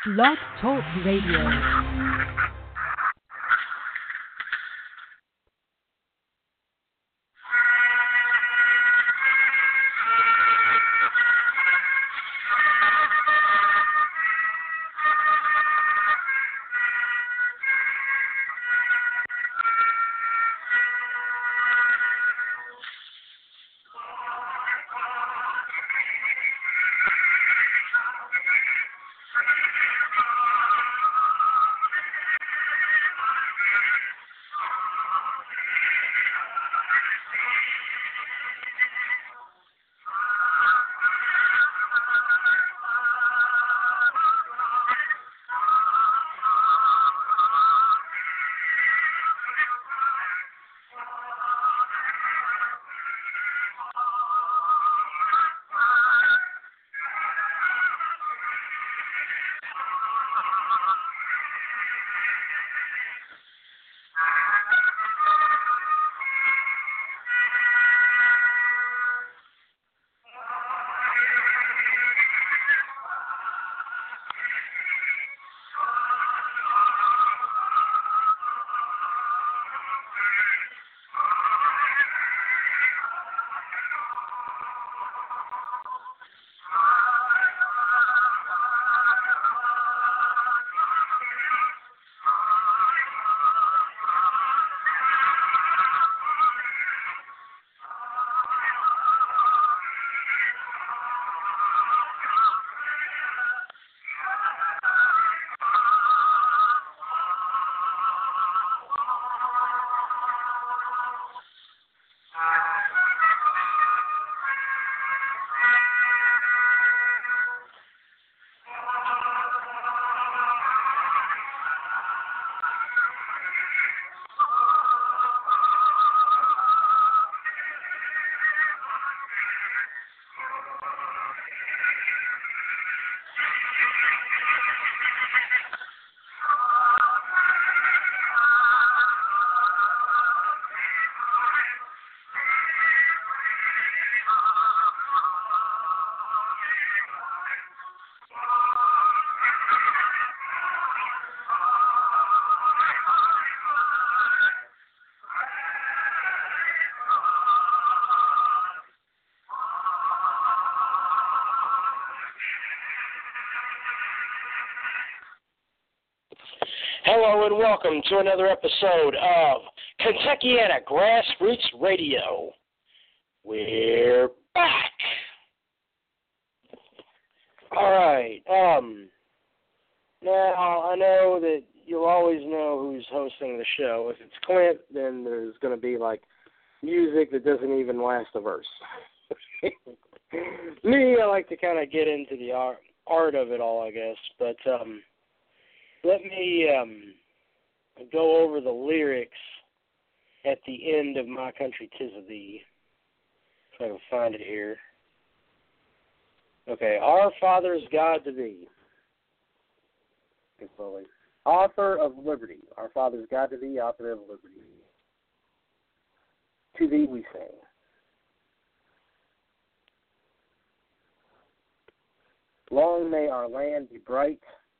Blog Talk Radio. Hello and welcome to another episode of Kentuckiana Grassroots Radio. We're back. All right. Now I know that you'll always know who's hosting the show. If it's Clint, then there's going to be like music that doesn't even last a verse. Me, I like to kind of get into the art of it all, I guess, but let me go over the lyrics at the end of My Country 'Tis of Thee, if I can find it here. Okay, Our Father's God to Thee. Okay, slowly. Author of liberty. Our Father's God to Thee, author of liberty. To Thee we sing. Long may our land be bright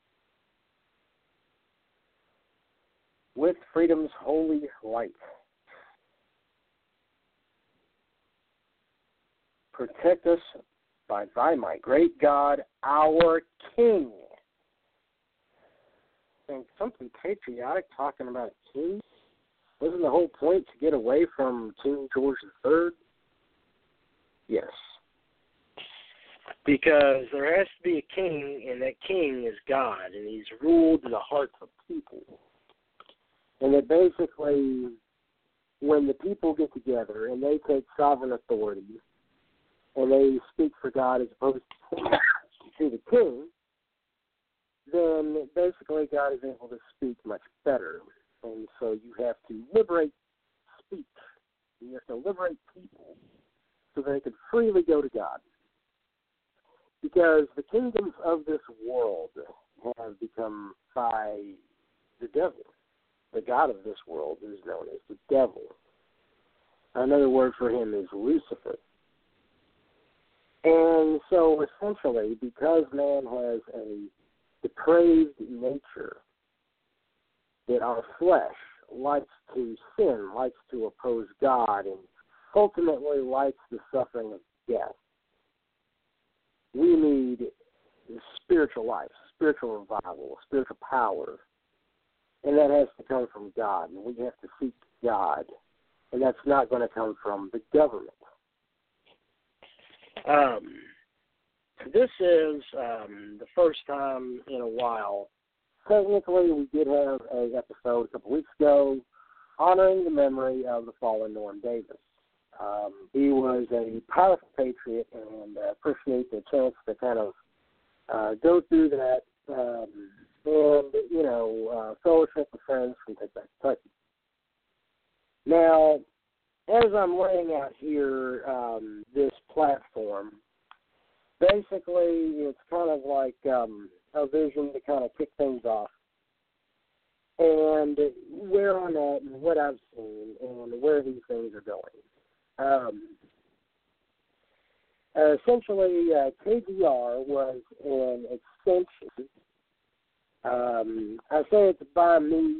with freedom's holy light. Protect us by thy might, great God, our King. And something patriotic talking about a king? Wasn't the whole point to get away from King George III? Yes. Because there has to be a king, and that king is God, and he's ruled the hearts of people. And that basically, when the people get together and they take sovereign authority and they speak for God as opposed to the king, then basically God is able to speak much better. And so you have to liberate speech. You have to liberate people so they can freely go to God. Because the kingdoms of this world have become by the devil. The God of this world is known as the devil. Another word for him is Lucifer. And so essentially, because man has a depraved nature that our flesh likes to sin, likes to oppose God, and ultimately likes the suffering of death. We need spiritual life, spiritual revival, spiritual power, and that has to come from God, and we have to seek God, and that's not going to come from the government. This is the first time in a while. Technically, we did have an episode a couple weeks ago honoring the memory of the fallen Norm Davis. He was a powerful patriot, and appreciate the chance to kind of go through that and, fellowship with friends from Take Back Kentucky. Now, as I'm laying out here this platform, basically it's kind of like a vision to kind of kick things off. And where I'm at and what I've seen and where these things are going. Essentially, KGR was an extension. I say it's by me,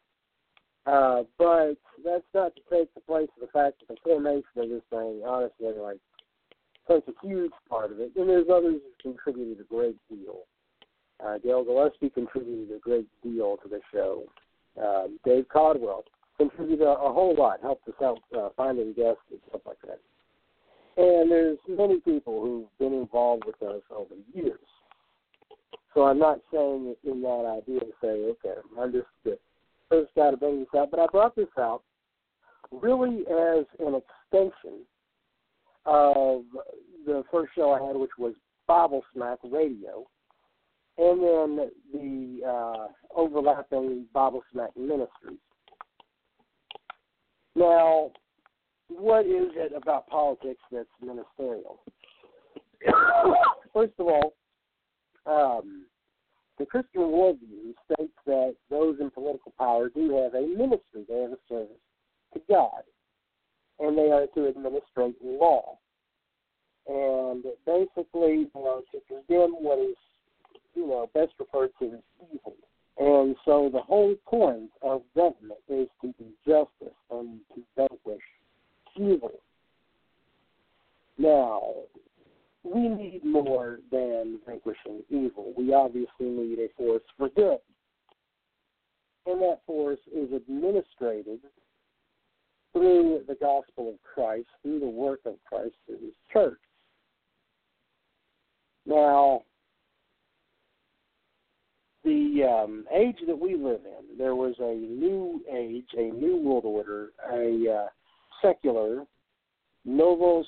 but that's not to take the place of the fact that the formation of this thing, honestly, takes a huge part of it. And there's others who contributed a great deal. Dale Gillespie contributed a great deal to the show. Dave Caldwell contributed a whole lot, helped us out finding guests and stuff like that. And there's many people who've been involved with us over the years. So I'm not saying it in that idea to say, okay, I'm just the first guy to bring this out. But I brought this out really as an extension of the first show I had, which was Bible Smack Radio, and then the overlapping Bible Smack Ministries. Now, what is it about politics that's ministerial? First of all, the Christian worldview states that those in political power do have a ministry. They have a service to God, and they are to administrate law. And basically, to condemn what is, best referred to as evil. And so the whole point of government is to do justice and to vanquish evil. Now, we need more than vanquishing evil. We obviously need a force for good. And that force is administrated through the gospel of Christ, through the work of Christ through his church. Now, the age that we live in, there was a new age, a new world order, a secular, novus,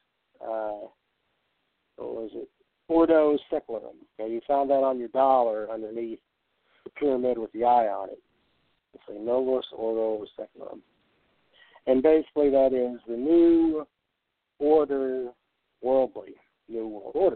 Ordo Secularum. Okay, you found that on your dollar underneath the pyramid with the eye on it. It's a novus Ordo Secularum. And basically that is the new order, worldly, new world order.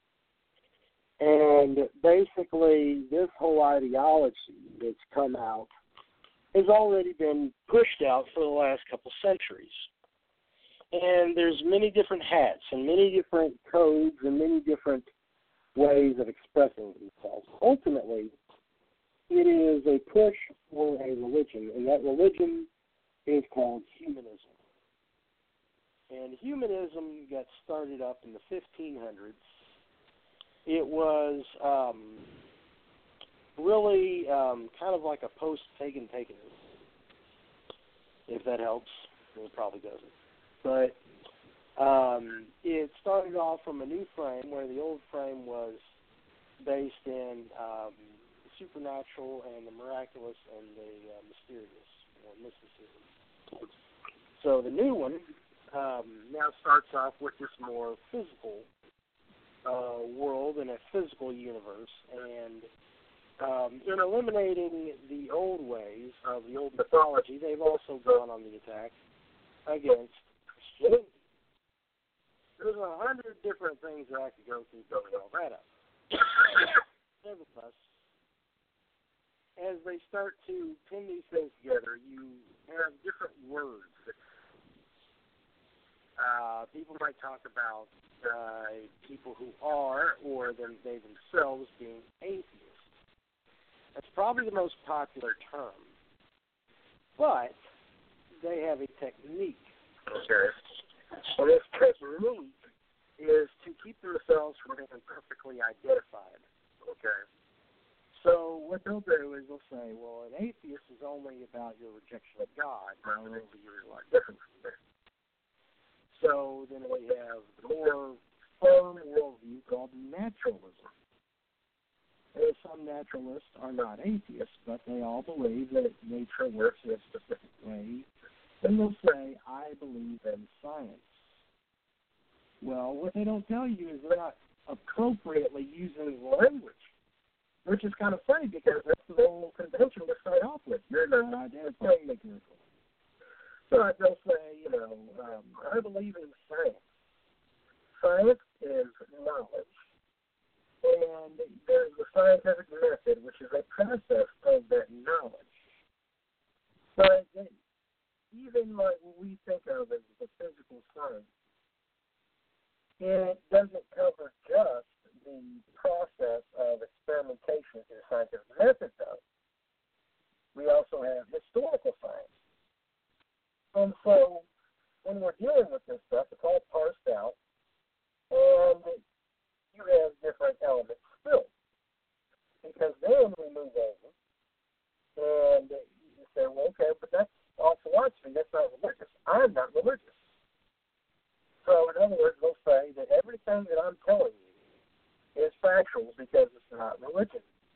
And basically this whole ideology that's come out has already been pushed out for the last couple centuries. And there's many different hats and many different codes and many different ways of expressing themselves. Ultimately, it is a push for a religion, and that religion is called humanism. And humanism got started up in the 1500s. It was really kind of like a post-pagan paganism, if that helps. It probably doesn't. But it started off from a new frame where the old frame was based in the supernatural and the miraculous and the mysterious or mysticism. So the new one now starts off with this more physical world and a physical universe, and in eliminating the old ways of the old mythology, they've also gone on the attack against Christianity. There's 100 different things that I could go through building all that up. Nevertheless, as they start to pin these things together, you have different words. People might talk about people who are, or they themselves being atheists. probably the most popular term. But they have a technique. Okay. And this technique is to keep themselves from being perfectly identified. Okay. So what they'll do is they'll say, well, an atheist is only about your rejection of God. Well, then you're a lot different from there. So then we have the more firm worldview called naturalism. And some naturalists are not atheists, but they all believe that nature works in a specific way. Then they'll say, I believe in science. Well, what they don't tell you is they're not appropriately using language, which is kind of funny because that's the whole convention to start off with. You're not identifying the miracle. So they'll say, I believe in science. Science is knowledge. And there's the scientific method, which is a process of that knowledge. But even like what we think of as the physical science, it doesn't cover just the process of experimentation through the scientific method, though. We also have historical science. And so when we're dealing with this stuff, it's all parsed out, and you have different elements still. Because then we move over, and you say, well, okay, but that's all philosophy. That's not religious. I'm not religious. So in other words, they'll say that everything that I'm telling you is factual because it's not religion.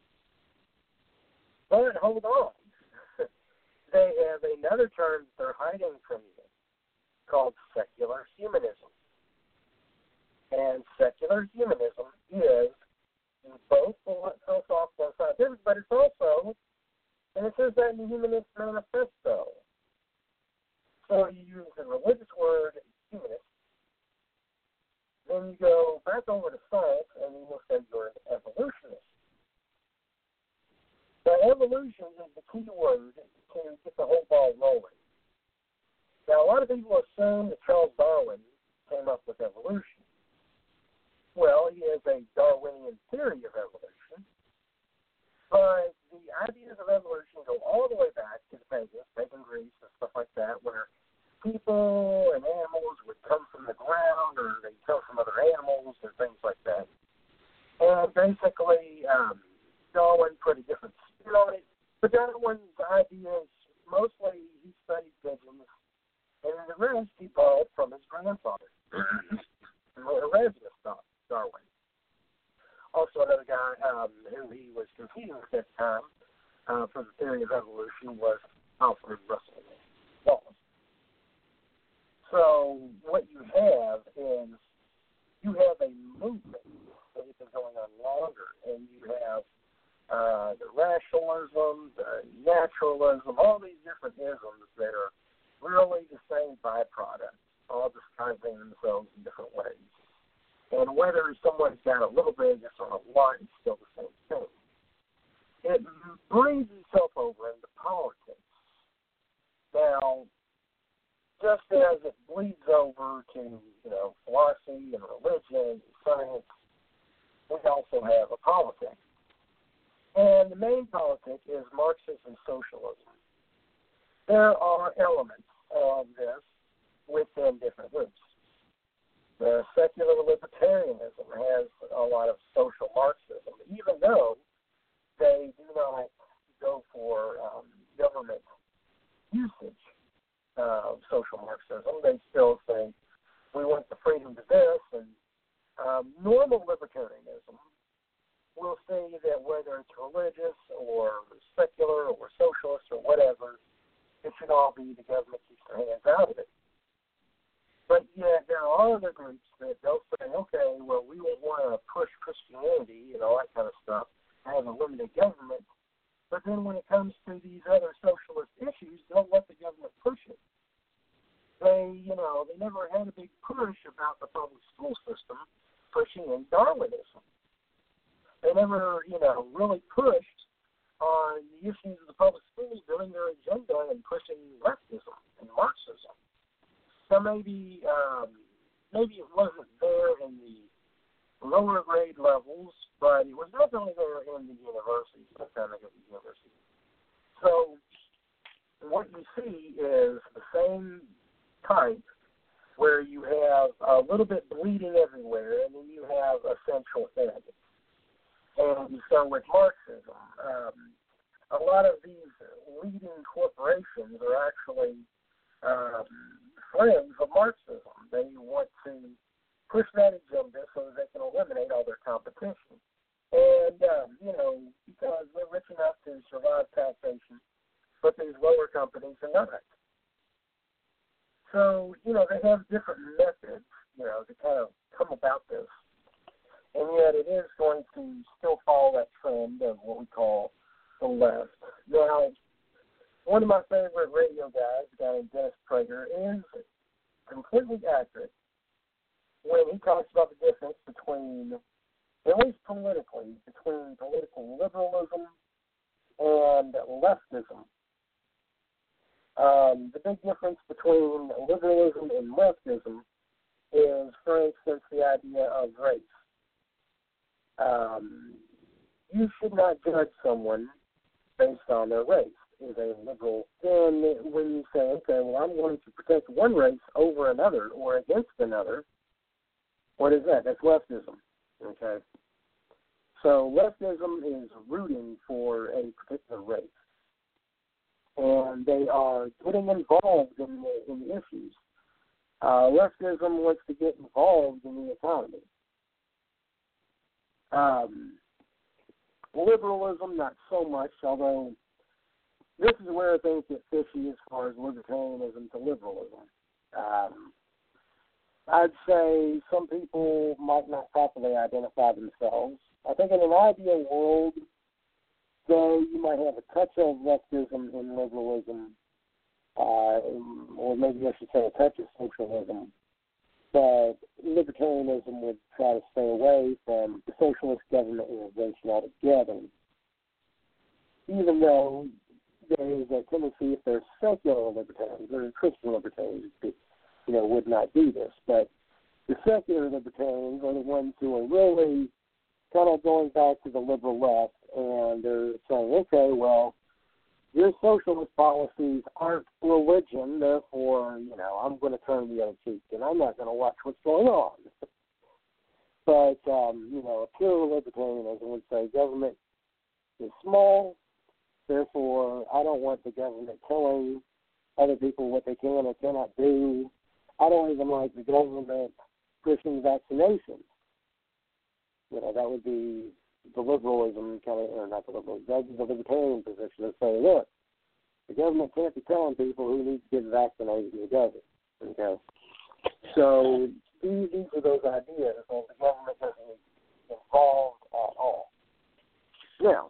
But hold on. They have another term that they're hiding from you called secular humanism. And secular humanism is both philosophical and scientific, but it's also, and it says that in the Humanist Manifesto. So you use the religious word humanist, then you go back over to science, and you will say you're an evolutionist. Now, evolution is the key word to get the whole ball rolling. Now, a lot of people assume that Charles Darwin came up with evolution. Well, he has a Darwinian theory of evolution, but the ideas of evolution go all the way back to the pagans, pagan Greece and stuff like that, where people and animals would come from the ground, or they'd come from other animals and things like that. And basically, Darwin put a different spin on it, but Darwin's ideas, mostly he studied pigeons, and the rest he borrowed from his grandfather, Erasmus Darwin. Also, another guy who he was competing with at the time for the theory of evolution was Alfred Russel Wallace. So what you have is you have a movement that has been going on longer, and you have the rationalism, the naturalism, all these different isms that are really the same byproduct, all disguising themselves in different ways. And whether someone's got a little bit or a lot, it's still the same thing. It brings itself over into politics. Now, just as it bleeds over to, philosophy and religion and science, we also have a politic. And the main politic is Marxism socialism. There are elements of this within different groups. The secular libertarianism has a lot of social Marxism, even though they do not go for government usage of social Marxism. They still say, we want the freedom to this, and normal libertarianism will say that whether it's religious or secular or socialist or whatever, it should all be the government keeps their hands out of it. But yet there are other groups that they'll say, okay, well, we won't want to push Christianity and all that kind of stuff, have a limited government. But then when it comes to these other socialist issues, they'll let the government push it. They never had a big push about the public school system pushing in Darwinism. They never, really pushed on the issues of the public schools doing their agenda and pushing leftism and Marxism. So maybe it wasn't there in the lower grade levels, but it was definitely there in the universities by the time I got to the University type where you have a little bit bleeding everywhere, and then you have a central head. And so with Marxism, a lot of these leading corporations are actually friends of Marxism. They want to push that agenda so that they can eliminate all their competition. And, because they're rich enough to survive taxation, but these lower companies are not. So, they have different methods, to kind of come about this. And yet it is going to still follow that trend of what we call the left. Now, one of my favorite radio guys, a guy named Dennis Prager, is completely accurate when he talks about the difference between, at least politically, between political liberalism and leftism. The big difference between liberalism and leftism is, for instance, the idea of race. You should not judge someone based on their race. Is a liberal, then when you say, okay, well, I'm going to protect one race over another or against another, what is that? That's leftism. Okay. So leftism is rooting for a particular race, and they are getting involved in the issues. Leftism wants to get involved in the economy. Liberalism, not so much, although this is where things get fishy as far as libertarianism to liberalism. I'd say some people might not properly identify themselves. I think in an ideal world, though, you might have a touch of leftism in liberalism, or maybe I should say a touch of socialism, but libertarianism would try to stay away from the socialist government intervention altogether, even though there is a tendency, if they're secular libertarians or Christian libertarians, would not do this. But the secular libertarians are the ones who are really kind of going back to the liberal left, and they're saying, okay, well, your socialist policies aren't religion, therefore, I'm going to turn the other cheek, and I'm not going to watch what's going on. But, a pure libertarianism would say government is small, therefore, I don't want the government telling other people what they can or cannot do. I don't even like the government pushing vaccinations. That would be the liberalism or not the liberalism, that would be the libertarian position of saying, look, the government can't be telling people who need to get vaccinated in the government. Okay? So these are those ideas, and the government doesn't get involved at all. Now,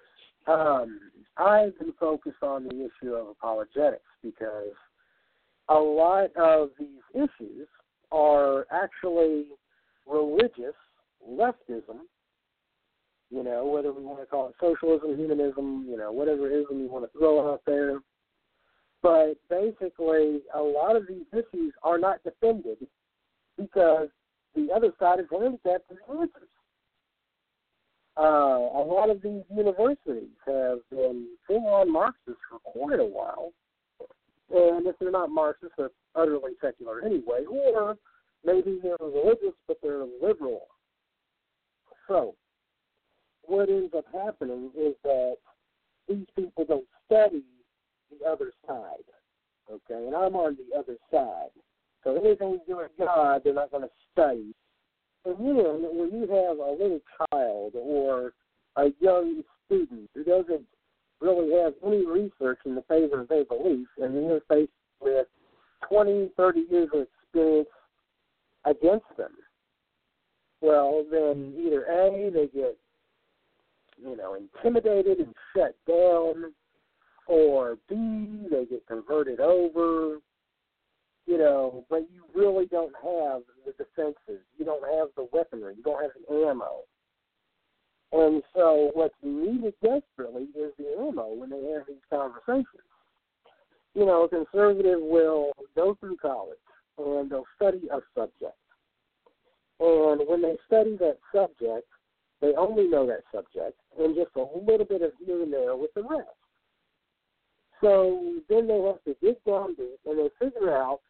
I've been focused on the issue of apologetics because a lot of these issues are actually religious leftism, whether we want to call it socialism, humanism, whatever ism you want to throw out there. But basically, a lot of these issues are not defended because the other side is handicapped in answers. A lot of these universities have been full-on Marxists for quite a while. And if they're not Marxists, they're utterly secular anyway. Or maybe they're religious, but they're liberal. So what ends up happening is that these people don't study the other side. Okay? And I'm on the other side. So anything to do with God, they're not going to study. And then when you have a little child or a young student who doesn't really have any research in the favor of their beliefs, and then you're faced with 20, 30 years of experience against them, well, then either A, they get, intimidated and shut down, or B, they get converted over, but you really don't have the defenses. You don't have the weaponry. You don't have the ammo. And so what's needed desperately is the ammo when they have these conversations. A conservative will go through college and they'll study a subject. And when they study that subject, they only know that subject and just a little bit of here and there with the rest. So then they have to dig down deep and they figure out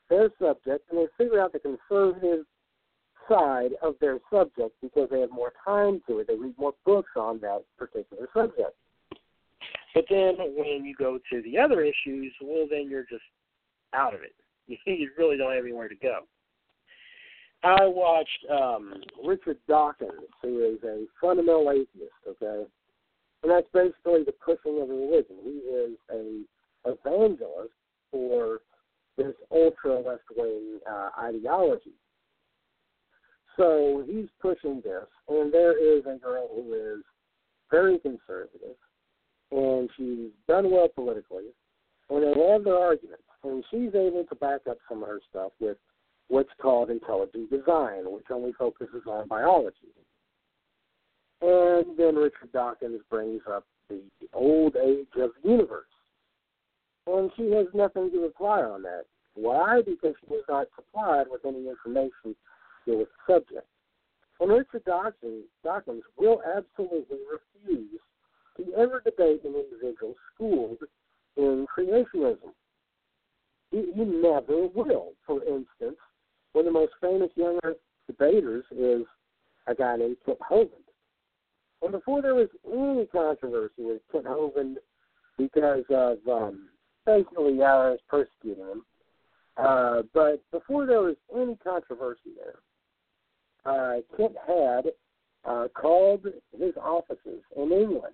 their subject, and they figure out the conservative side of their subject because they have more time to it. They read more books on that particular subject. But then when you go to the other issues, well, then you're just out of it. You really don't have anywhere to go. I watched Richard Dawkins, who is a fundamental atheist, okay? And that's basically the pushing of a religion. He is an evangelist for this ultra-left-wing ideology. So he's pushing this, and there is a girl who is very conservative, and she's done well politically, and they have their arguments, and she's able to back up some of her stuff with what's called intelligent design, which only focuses on biology. And then Richard Dawkins brings up the old age of the universe. And she has nothing to reply on that. Why? Because she was not supplied with any information with the subject. And Richard Dawkins will absolutely refuse to ever debate an individual schooled in creationism. He never will. For instance, one of the most famous young Earth debaters is a guy named Kent Hovind. And before there was any controversy with Kent Hovind because of basically IRS persecuting him, but before there was any controversy there, Kent had called his offices in England,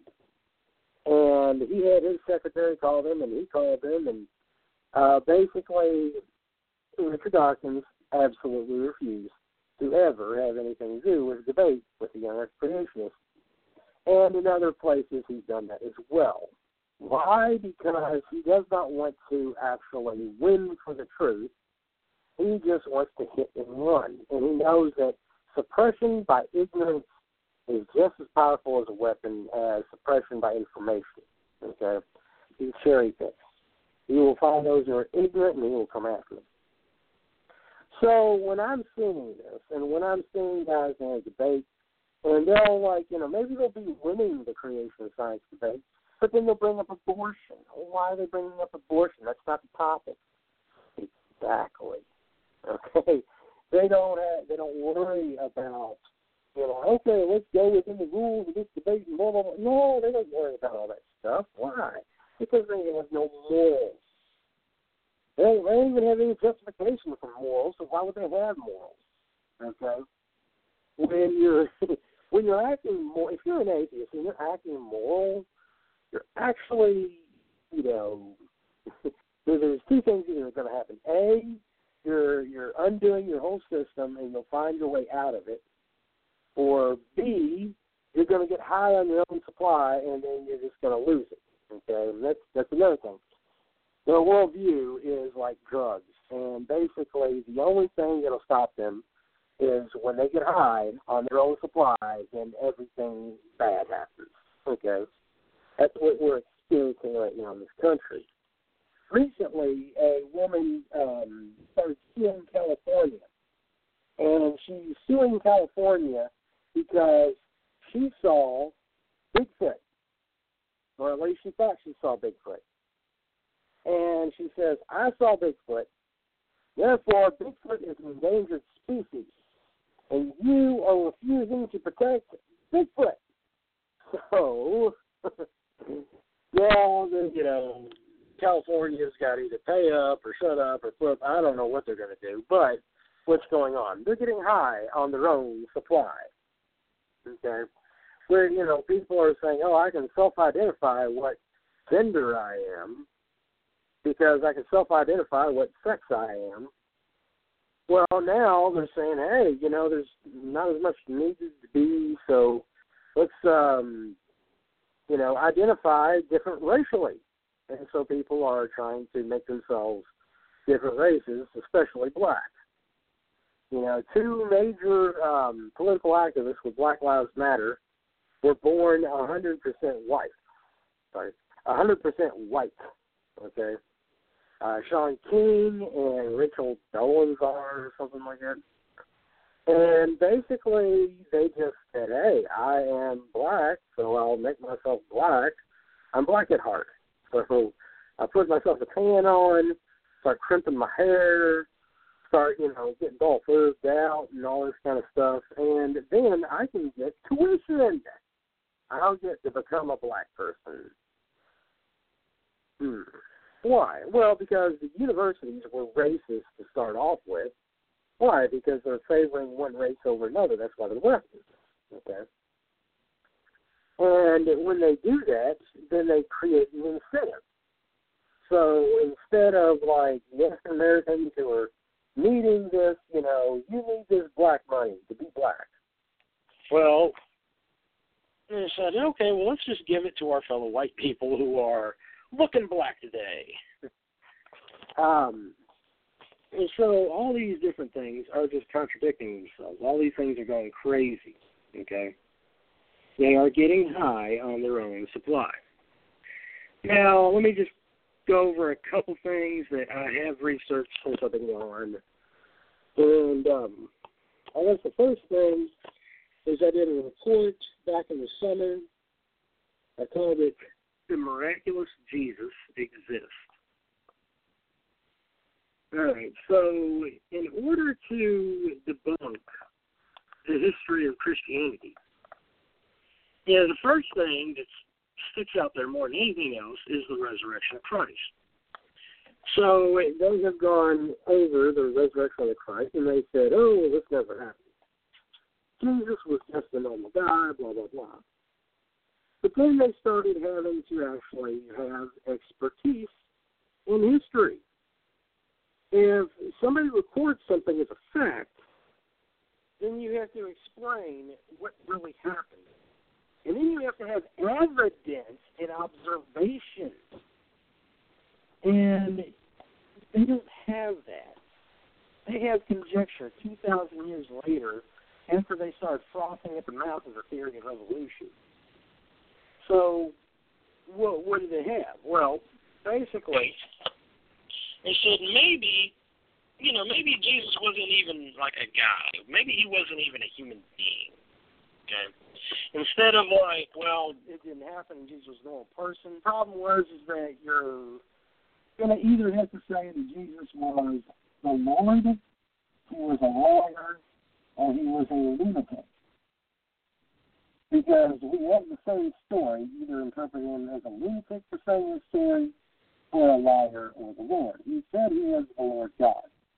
and he had his secretary call them, and he called them, and basically Richard Dawkins absolutely refused to ever have anything to do with a debate with the young Earth creationists. And in other places he's done that as well. Why? Because he does not want to actually win for the truth. He just wants to hit and run. And he knows that suppression by ignorance is just as powerful as a weapon as suppression by information. Okay? He cherry picks. He will find those who are ignorant and he will come after them. So when I'm seeing this, and when I'm seeing guys in a debate, and they'll maybe they'll be winning the creation of science debate, but then they'll bring up abortion. Why are they bringing up abortion? That's not the topic. Exactly. Okay. They don't worry about, okay, let's go within the rules of this debate and blah, blah, blah. No, they don't worry about all that stuff. Why? Because they have no morals. They don't even have any justification for morals, so why would they have morals? Okay? When you're acting more, if you're an atheist and you're acting moral, you're actually, there's two things that are going to happen. A, you're undoing your whole system and you'll find your way out of it. Or B, you're going to get high on your own supply and then you're just going to lose it. Okay, and that's another thing. Their worldview is like drugs, and basically the only thing that'll stop them is when they get high on their own supply, then everything bad happens. Okay, that's what we're experiencing right now in this country. Recently, a woman started suing California, and she's suing California because she saw Bigfoot, or at least she thought she saw Bigfoot. And she says, I saw Bigfoot, therefore Bigfoot is an endangered species, and you are refusing to protect Bigfoot. So, California's got to either pay up or shut up or flip. I don't know what they're going to do, but what's going on? They're getting high on their own supply. Okay? Where, people are saying, I can self-identify what gender I am because I can self-identify what sex I am. Well, now they're saying, hey, there's not as much needed to be, so let's, identify different racially. And so people are trying to make themselves different races, especially black. Two major political activists with Black Lives Matter were born 100% white. 100% white. Okay? Shaun King and Rachel Dolezal or something like that. And basically, they just said, hey, I am black, so I'll make myself black. I'm black at heart. So I put myself a tan on, start crimping my hair, start, getting all ferved out and all this kind of stuff, and then I can get tuition. I'll get to become a black person. Why? Well, because the universities were racist to start off with. Why? Because they're favoring one race over another. That's why they're racist. Okay? And when they do that, then they create an incentive. So instead of, like, the African Americans who are needing this, you need this black money to be black. Well, they said, okay, well, let's just give it to our fellow white people who are looking black today. And so all these different things are just contradicting themselves. All these things are going crazy, okay? They are getting high on their own supply. Now, let me just go over a couple things that I have researched since I've been on. And I guess the first thing is I did a report back in the summer. I called it The Miraculous Jesus Exists. All right, so in order to debunk the history of Christianity, the first thing that sticks out there more than anything else is the resurrection of Christ. So they have gone over the resurrection of Christ, and they said, oh, this never happened. Jesus was just a normal guy, blah, blah, blah. But then they started having to actually have expertise in history. If somebody records something as a fact, then you have to explain what really happened. And then you have to have evidence and observation. And they don't have that. They have conjecture 2,000 years later after they start frothing at the mouth of the theory of evolution. So what do they have? Well, basically, they said maybe Jesus wasn't even like a guy. Maybe he wasn't even a human being. Okay? Instead of like, well, it didn't happen, Jesus was a normal person. The problem was is that you're going to either have to say that Jesus was the Lord, he was a lawyer, or he was a lunatic. Because we have the same story, either interpreting him as a lunatic for saying the story, or a liar, or the Lord. He said he was the Lord God.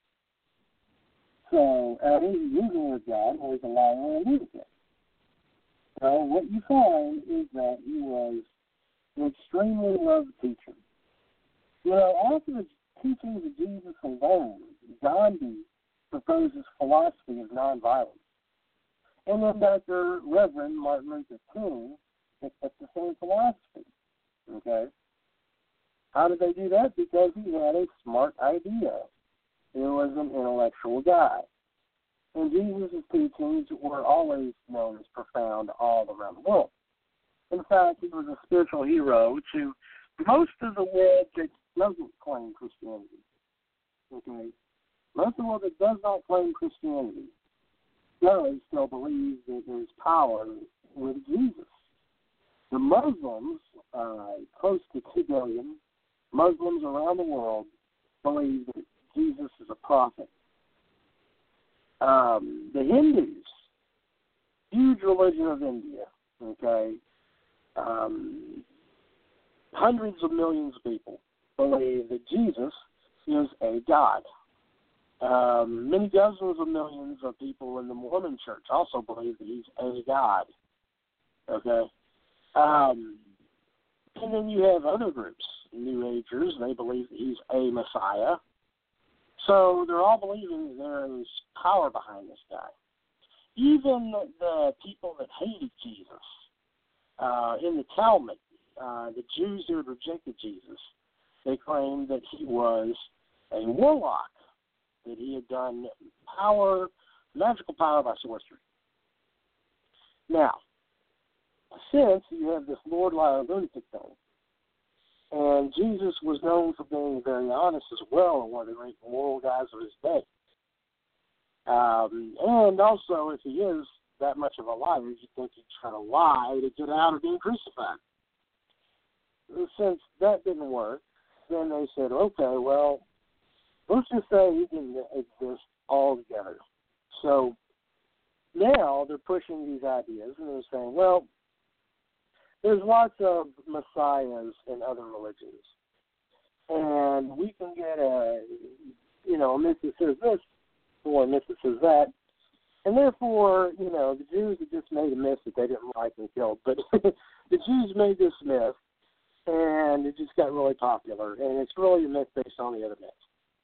So, he was the Lord God, or he's a liar or a lunatic. So, what you find is that he was an extremely loved teacher. After the teachings of Jesus alone, Gandhi proposes philosophy of nonviolence. And then Dr. Reverend Martin Luther King picked up the same philosophy. Okay? How did they do that? Because he had a smart idea. He was an intellectual guy. And Jesus' teachings were always known as profound all around the world. In fact, he was a spiritual hero to most of the world that doesn't claim Christianity. Okay? Most of the world that does not claim Christianity does still believe that there's power with Jesus. The Muslims, close to 2 billion Muslims around the world, believe that Jesus is a prophet. The Hindus, huge religion of India, okay, hundreds of millions of people believe that Jesus is a god. Many dozens of millions of people in the Mormon church also believe that he's a god. Okay? And then you have other groups, New Agers, they believe that he's a Messiah. So they're all believing that there is power behind this guy. Even the people that hated Jesus, in the Talmud, the Jews who had rejected Jesus, they claimed that he was a warlock, that he had done magical power by sorcery. Now, since you have this Lord Liar Lunatic thing, and Jesus was known for being very honest as well, and one of the great moral guys of his day. And also, if he is that much of a liar, you think he'd try to lie to get out of being crucified. Since that didn't work, then they said, okay, well, let's just say he didn't exist altogether. So now they're pushing these ideas, and they're saying, well, there's lots of messiahs in other religions, and we can get a myth that says this or a myth that says that, and therefore, the Jews had just made a myth that they didn't like and killed, but the Jews made this myth, and it just got really popular, and it's really a myth based on the other myths.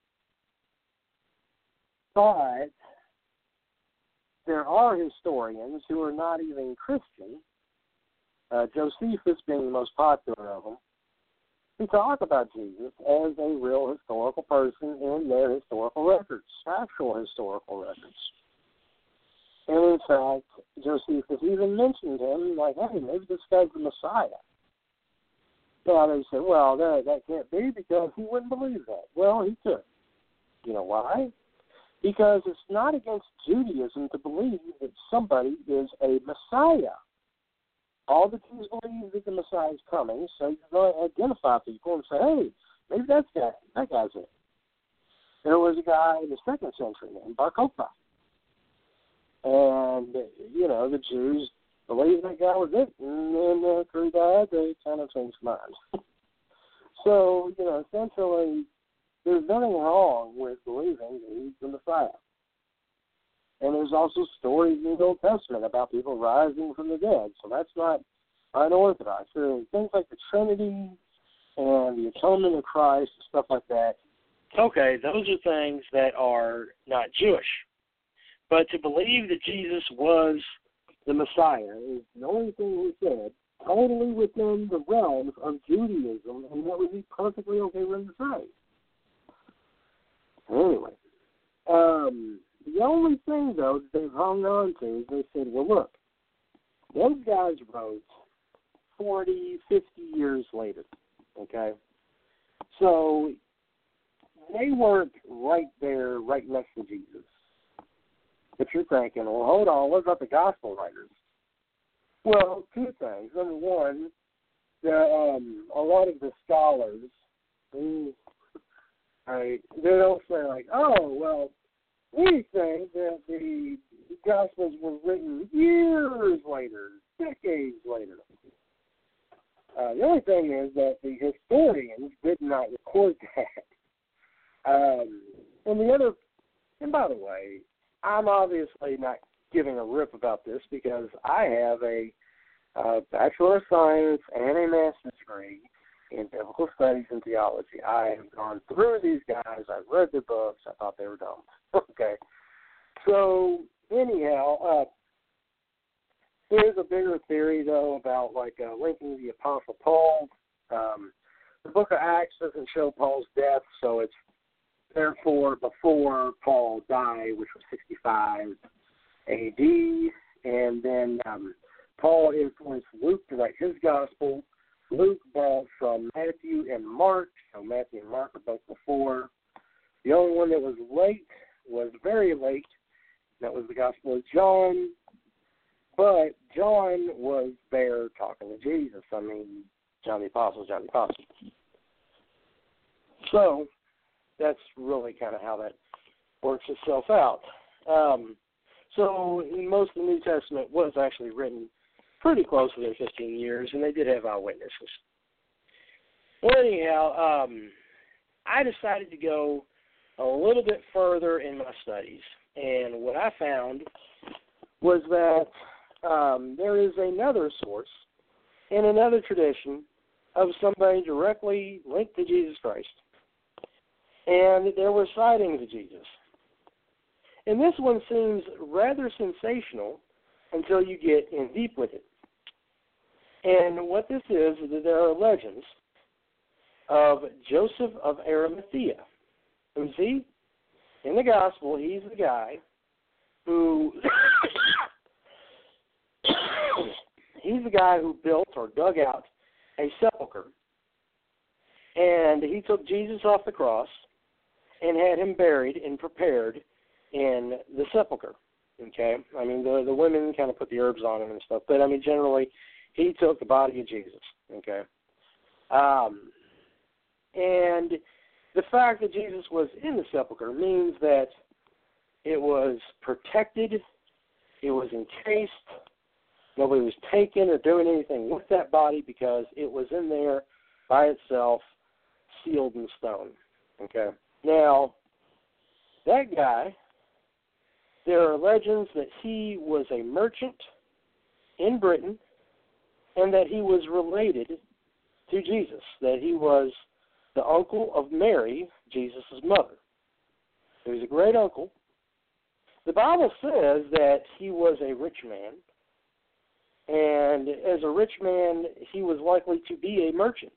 But there are historians who are not even Christian, Josephus being the most popular of them, who talk about Jesus as a real historical person in their historical records, actual historical records. And in fact, Josephus even mentioned him, like, hey, maybe this guy's the Messiah. Now they said, well, that can't be because he wouldn't believe that. Well, he could. You know why? Because it's not against Judaism to believe that somebody is a Messiah. All the Jews believe that the Messiah is coming, so you're going to identify people and say, hey, maybe that guy's it. There was a guy in the 2nd century named Bar Kokhba. And, the Jews believed that guy was it, and then after he died, they kind of changed their minds. So, essentially, there's nothing wrong with believing that he's the Messiah. And there's also stories in the Old Testament about people rising from the dead, so that's not unorthodox. There are things like the Trinity and the atonement of Christ and stuff like that. Okay, those are things that are not Jewish. But to believe that Jesus was the Messiah is the only thing he said, totally within the realms of Judaism, and that would be perfectly okay with the Messiah. Anyway, the only thing, though, that they've hung on to is they said, well, look, those guys wrote 40, 50 years later, okay? So they weren't right there, right next to Jesus. But you're thinking, well, hold on, what about the gospel writers? Well, two things. Number one, a lot of the scholars, they don't say like, oh, well, we think that the Gospels were written years later, decades later. The only thing is that the historians did not record that. And by the way, I'm obviously not giving a rip about this because I have a Bachelor of Science and a Master's degree in Biblical Studies and Theology. I have gone through these guys. I've read their books. I thought they were dumb. Okay. So, anyhow, there's a bigger theory, though, about, linking the Apostle Paul. The book of Acts doesn't show Paul's death, so it's therefore before Paul died, which was 65 A.D., and then Paul influenced Luke to write his gospel. Luke brought from Matthew and Mark, so Matthew and Mark were both before. The only one that was late was very late. That was the Gospel of John. But John was there talking to Jesus. I mean, John the Apostle. So that's really kind of how that works itself out. So most of the New Testament was actually written pretty close within 15 years, and they did have eyewitnesses. Well, anyhow, I decided to go a little bit further in my studies, and what I found was that there is another source in another tradition of somebody directly linked to Jesus Christ, and there were sightings of Jesus. And this one seems rather sensational until you get in deep with it. And what this is that there are legends of Joseph of Arimathea. You see, in the gospel, he's the guy who built or dug out a sepulcher. And he took Jesus off the cross and had him buried and prepared in the sepulcher. Okay? I mean, the women kind of put the herbs on him and stuff, but I mean, generally, he took the body of Jesus. Okay? And the fact that Jesus was in the sepulcher means that it was protected, it was encased, nobody was taking or doing anything with that body because it was in there by itself, sealed in stone. Okay? Now, that guy, there are legends that he was a merchant in Britain and that he was related to Jesus, that he was the uncle of Mary, Jesus' mother. He was a great uncle. The Bible says that he was a rich man, and as a rich man, he was likely to be a merchant.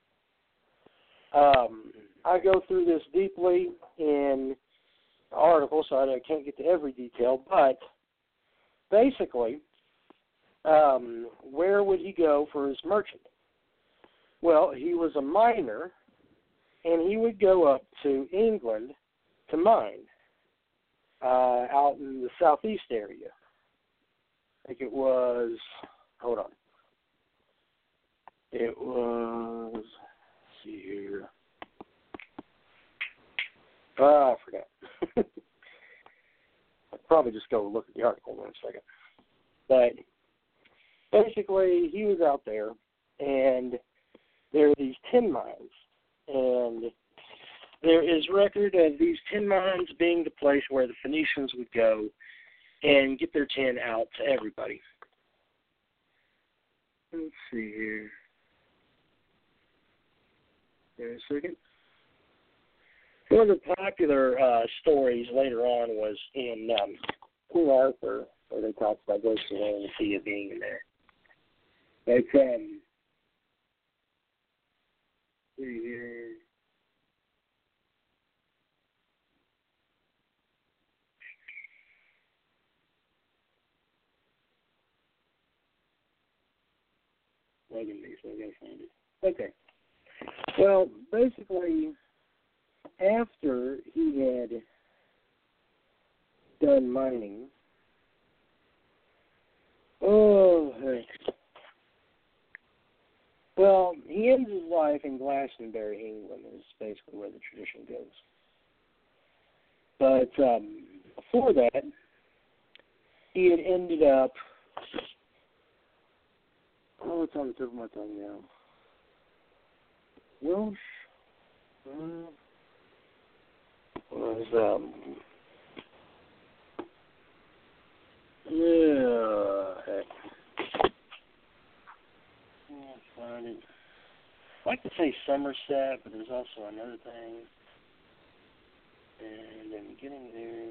I go through this deeply in the article, so I can't get to every detail, but basically, where would he go for his merchant? Well, he was a miner, and he would go up to England to mine out in the southeast area. I think it was, hold on. It was, let's see here. I forgot. I'll probably just go look at the article in a second. But basically, he was out there, and there are these tin mines, and there is record of these tin mines being the place where the Phoenicians would go and get their tin out to everybody. Let's see here. Wait a second. One of the popular stories later on was in King Arthur, where they talked about Ghost of Arimathea being in there. It's here. Okay. Well, basically, after he had done mining, well, he ends his life in Glastonbury, England, is basically where the tradition goes. But before that, he had ended up, it's on the tip of my tongue now. Welsh was, heck. I'll find it. I like to say Somerset, but there's also another thing. And I'm getting there.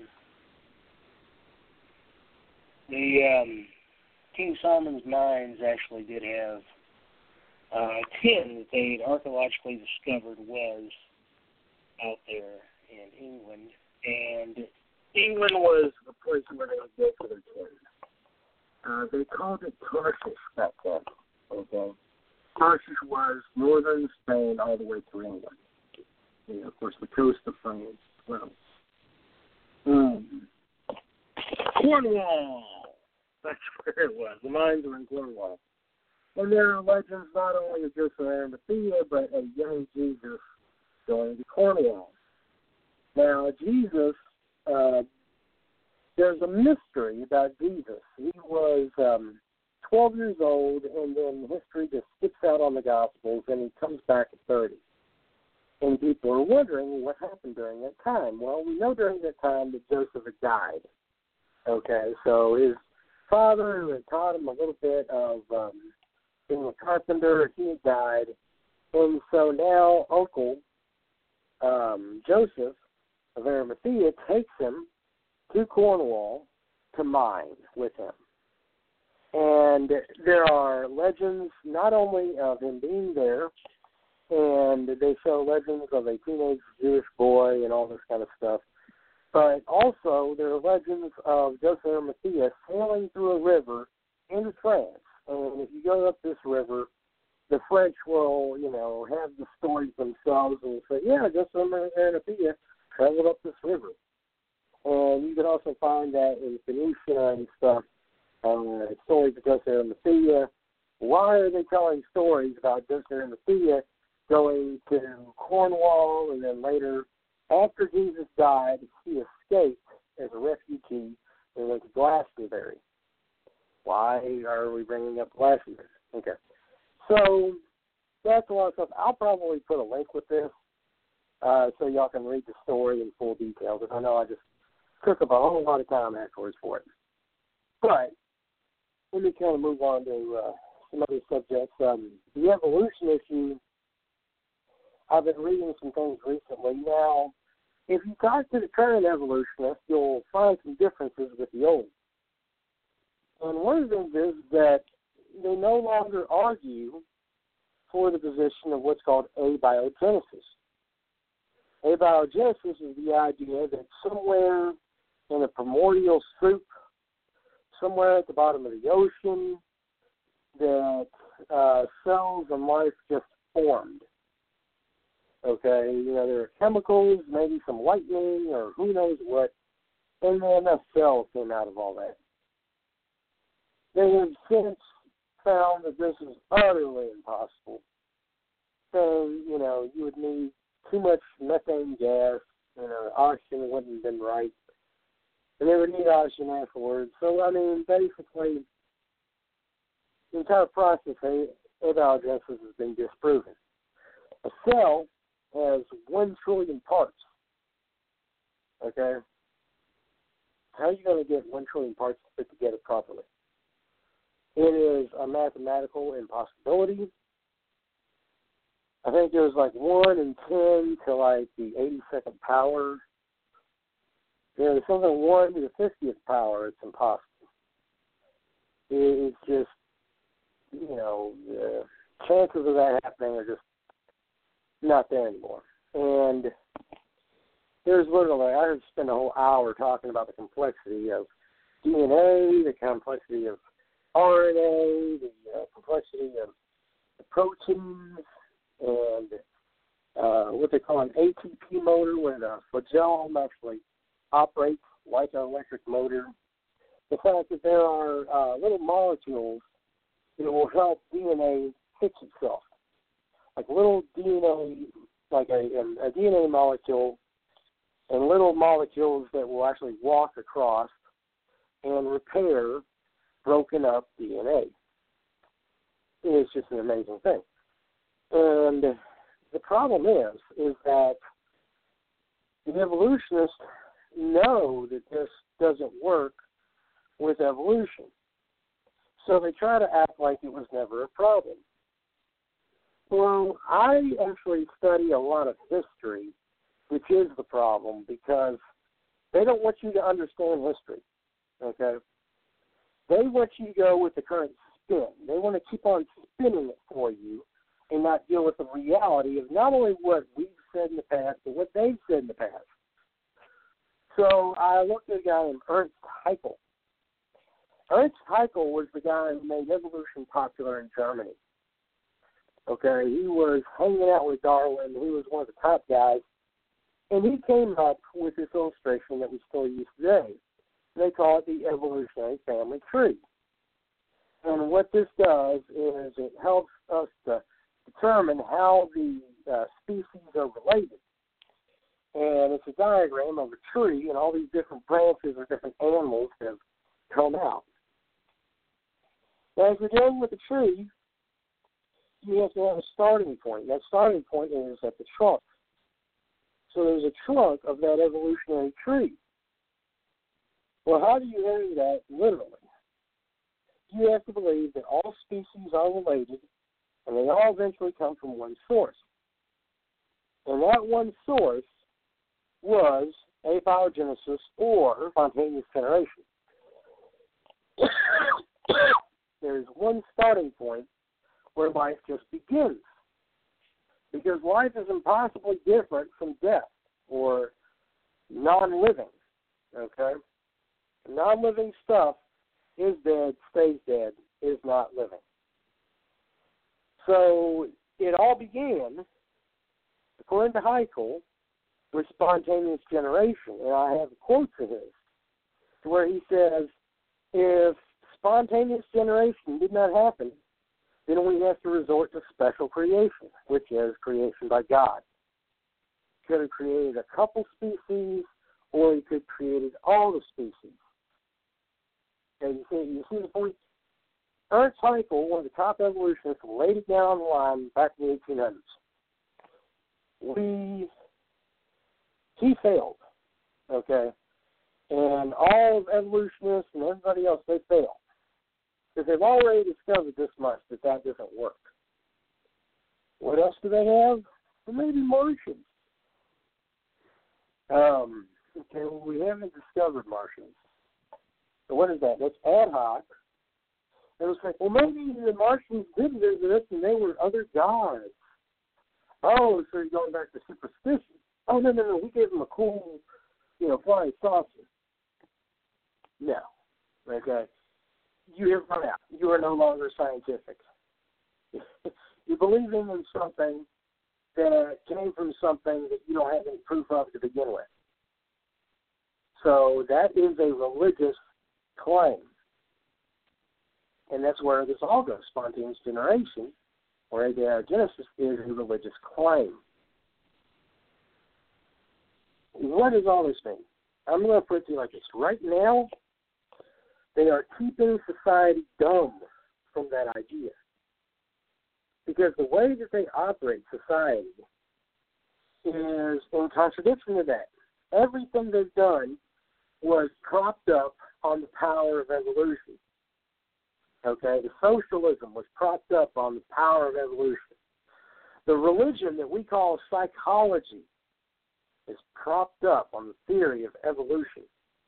The King Solomon's mines actually did have tin that they had archaeologically discovered was out there in England. And England was the place where they would go for their tin. They called it Tarshish back then. Okay. Tarshish was northern Spain all the way to England. And of course, the coast of France as well. Cornwall! That's where it was. The mines were in Cornwall. And there are legends not only of Joseph of Arimathea, but of young Jesus going to Cornwall. Now, Jesus, there's a mystery about Jesus. He was 12 years old, and then history just skips out on the Gospels, and he comes back at 30. And people are wondering what happened during that time. Well, we know during that time that Joseph had died. Okay, so his father, who had taught him a little bit of being a carpenter, he had died. And so now Uncle Joseph of Arimathea takes him to Cornwall to mine with him. And there are legends not only of him being there, and they show legends of a teenage Jewish boy and all this kind of stuff, but also there are legends of Joseph of Arimathea sailing through a river into France. And if you go up this river, the French will, have the stories themselves and say, yeah, Joseph of Arimathea traveled up this river. And you can also find that in Phoenicia and stuff, stories of Joseph of Arimathea. Why are they telling stories about Joseph of Arimathea going to Cornwall, and then later, after Jesus died, he escaped as a refugee and went to Glastonbury. Why are we bringing up Glastonbury? Okay. So that's a lot of stuff. I'll probably put a link with this so y'all can read the story in full detail, because I know I just took up a whole lot of time afterwards for it. But let me kind of move on to some other subjects. The evolution issue, I've been reading some things recently. Now, if you talk to the current evolutionists, you'll find some differences with the old. And one of the things is that they no longer argue for the position of what's called abiogenesis. Abiogenesis is the idea that somewhere in a primordial soup, somewhere at the bottom of the ocean, that cells and life just formed. Okay, there are chemicals, maybe some lightning, or who knows what, and then a cell came out of all that. They have since found that this is utterly impossible. So, you would need too much methane gas, oxygen wouldn't have been right, and they would need oxygen afterwards. So, basically, the entire process of abiogenesis has been disproven. A cell has 1 trillion parts. Okay? How are you going to get 1 trillion parts to fit together properly? It is a mathematical impossibility. I think there's 1 in 10 to the 82nd power. There's something 1 to the 50th power. It's impossible. It's just, the chances of that happening are just not there anymore. And there's literally, I could spend a whole hour talking about the complexity of DNA, the complexity of RNA, the complexity of the proteins, and what they call an ATP motor, where the flagellum actually operates like an electric motor. The fact that there are little molecules that will help DNA fix itself. Like little DNA, like a DNA molecule, and little molecules that will actually walk across and repair broken up DNA. It's just an amazing thing. And the problem is that the evolutionists know that this doesn't work with evolution. So they try to act like it was never a problem. Well, I actually study a lot of history, which is the problem, because they don't want you to understand history, okay? They want you to go with the current spin. They want to keep on spinning it for you and not deal with the reality of not only what we've said in the past, but what they've said in the past. So I looked at a guy named Ernst Haeckel. Ernst Haeckel was the guy who made evolution popular in Germany. Okay, he was hanging out with Darwin. He was one of the top guys. And he came up with this illustration that we still use today. They call it the evolutionary family tree. And what this does is it helps us to determine how the species are related. And it's a diagram of a tree, and all these different branches or different animals have come out. Now, as we're dealing with the tree, you have to have a starting point. That starting point is at the trunk. So there's a trunk of that evolutionary tree. Well, how do you learn that literally? You have to believe that all species are related, and they all eventually come from one source. And that one source was abiogenesis or spontaneous generation. There's one starting point where life just begins. Because life is impossibly different from death or non-living, okay? Non-living stuff is dead, stays dead, is not living. So it all began, according to Haeckel, with spontaneous generation. And I have quotes of his where he says, if spontaneous generation did not happen, then we have to resort to special creation, which is creation by God. He could have created a couple species, or he could have created all the species. And you see the point? Ernst Haeckel, one of the top evolutionists, laid it down on the line back in the 1800s. He failed, okay? And all of evolutionists and everybody else, they failed. Because they've already discovered this much, that doesn't work. What else do they have? Well, maybe Martians. Okay, well, we haven't discovered Martians. So what is that? That's ad hoc. And it's like, well, maybe the Martians did visit us and they were other gods. Oh, so you're going back to superstition. Oh, no, we gave them a cool, flying saucer. No. Okay? You have run out. You are no longer scientific. You're believing in something that came from something that you don't have any proof of to begin with. So that is a religious claim. And that's where this all goes. Spontaneous generation, or abiogenesis, is a religious claim. What does all this mean? I'm going to put it to you like this. Right now, they are keeping society dumb from that idea. Because the way that they operate society is in contradiction to that. Everything they've done was propped up on the power of evolution. Okay, the socialism was propped up on the power of evolution. The religion that we call psychology is propped up on the theory of evolution.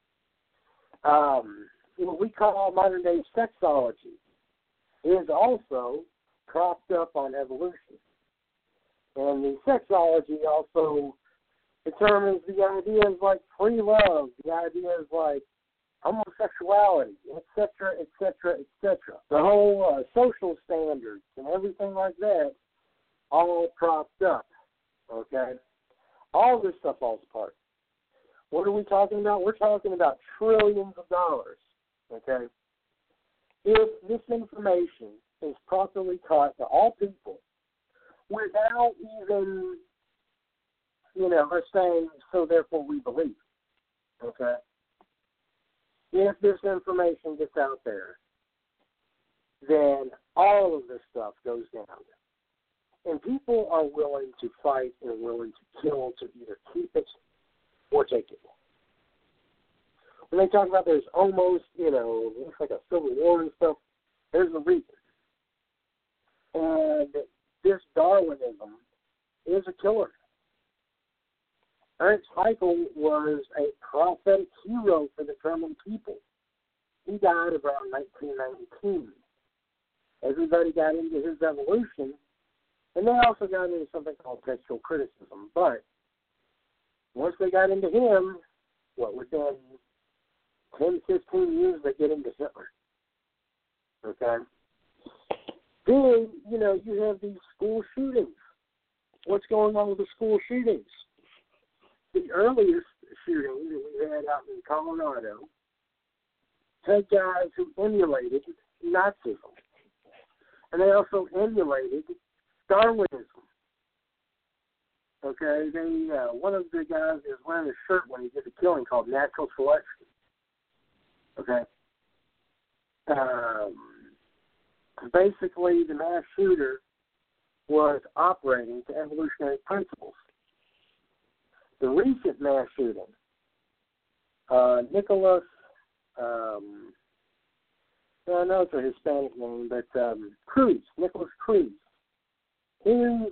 What we call modern-day sexology is also propped up on evolution. And the sexology also determines the ideas like free love, the ideas like homosexuality, etc., etc., etc. The whole social standards and everything like that, all propped up, okay? All this stuff falls apart. What are we talking about? We're talking about trillions of dollars, okay? If this information is properly taught to all people without even, us saying, so therefore we believe, okay? If this information gets out there, then all of this stuff goes down. And people are willing to fight and willing to kill to either keep it or take it. When they talk about there's almost, looks like a civil war and stuff, there's a reason. And this Darwinism is a killer. Ernst Haeckel was a prophetic hero for the German people. He died around 1919. Everybody got into his evolution, and they also got into something called textual criticism. But once they got into him, within 10, 15 years, they get into Hitler. Okay? Then, you have these school shootings. What's going on with the school shootings? The earliest shooting that we had out in Colorado had guys who emulated Nazism. And they also emulated Darwinism. Okay, one of the guys is wearing a shirt when he did the killing called Natural Selection. Okay. Basically, the mass shooter was operating to evolutionary principles. The recent mass shooting, Nicholas, I know it's a Hispanic name, but Cruz, Nicholas Cruz. He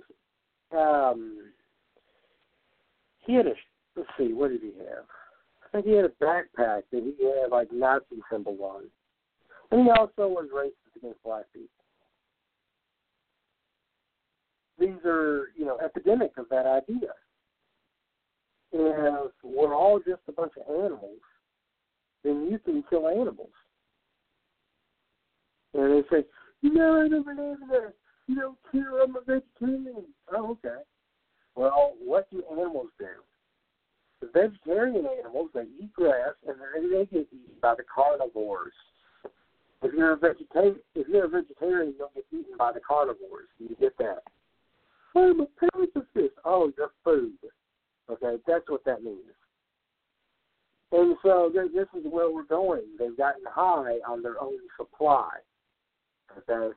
had let's see, what did he have? I think he had a backpack that he had like Nazi symbols on. And he also was racist against black people. These are, epidemic of that idea. If we're all just a bunch of animals, then you can kill animals. And they say, I don't believe in that. You don't kill, I'm a vegetarian. Oh, okay. Well, what do animals do? The vegetarian animals, they eat grass, and then they get eaten by the carnivores. If you're a vegetarian, you'll get eaten by the carnivores. You get that. Oh, my parents are fish. Oh, you're food. Okay, that's what that means. And so this is where we're going. They've gotten high on their own supply. Okay.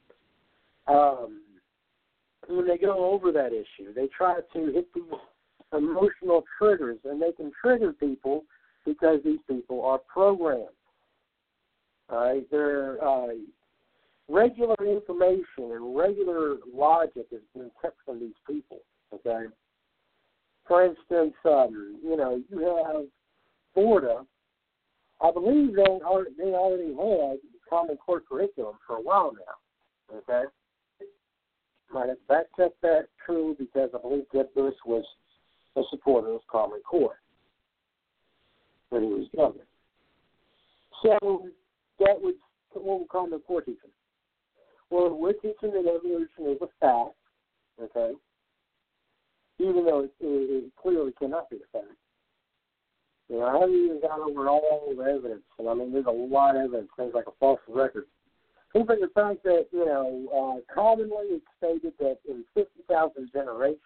When they go over that issue, they try to hit these emotional triggers, and they can trigger people because these people are programmed. All right, their regular information and regular logic has been kept from these people. Okay. For instance, you have Florida. I believe they already had Common Core curriculum for a while now. Okay. Might have to back check that true because I believe Jeb Bush was a supporter of Common Core when he was governor. So that was what we call Common Core teaching. Well, we're teaching that evolution is a fact, okay, even though it clearly cannot be a fact. I haven't even gone over all the evidence, and I mean, there's a lot of evidence, things like a fossil record. Things like the fact that, commonly it's stated that in 50,000 generations,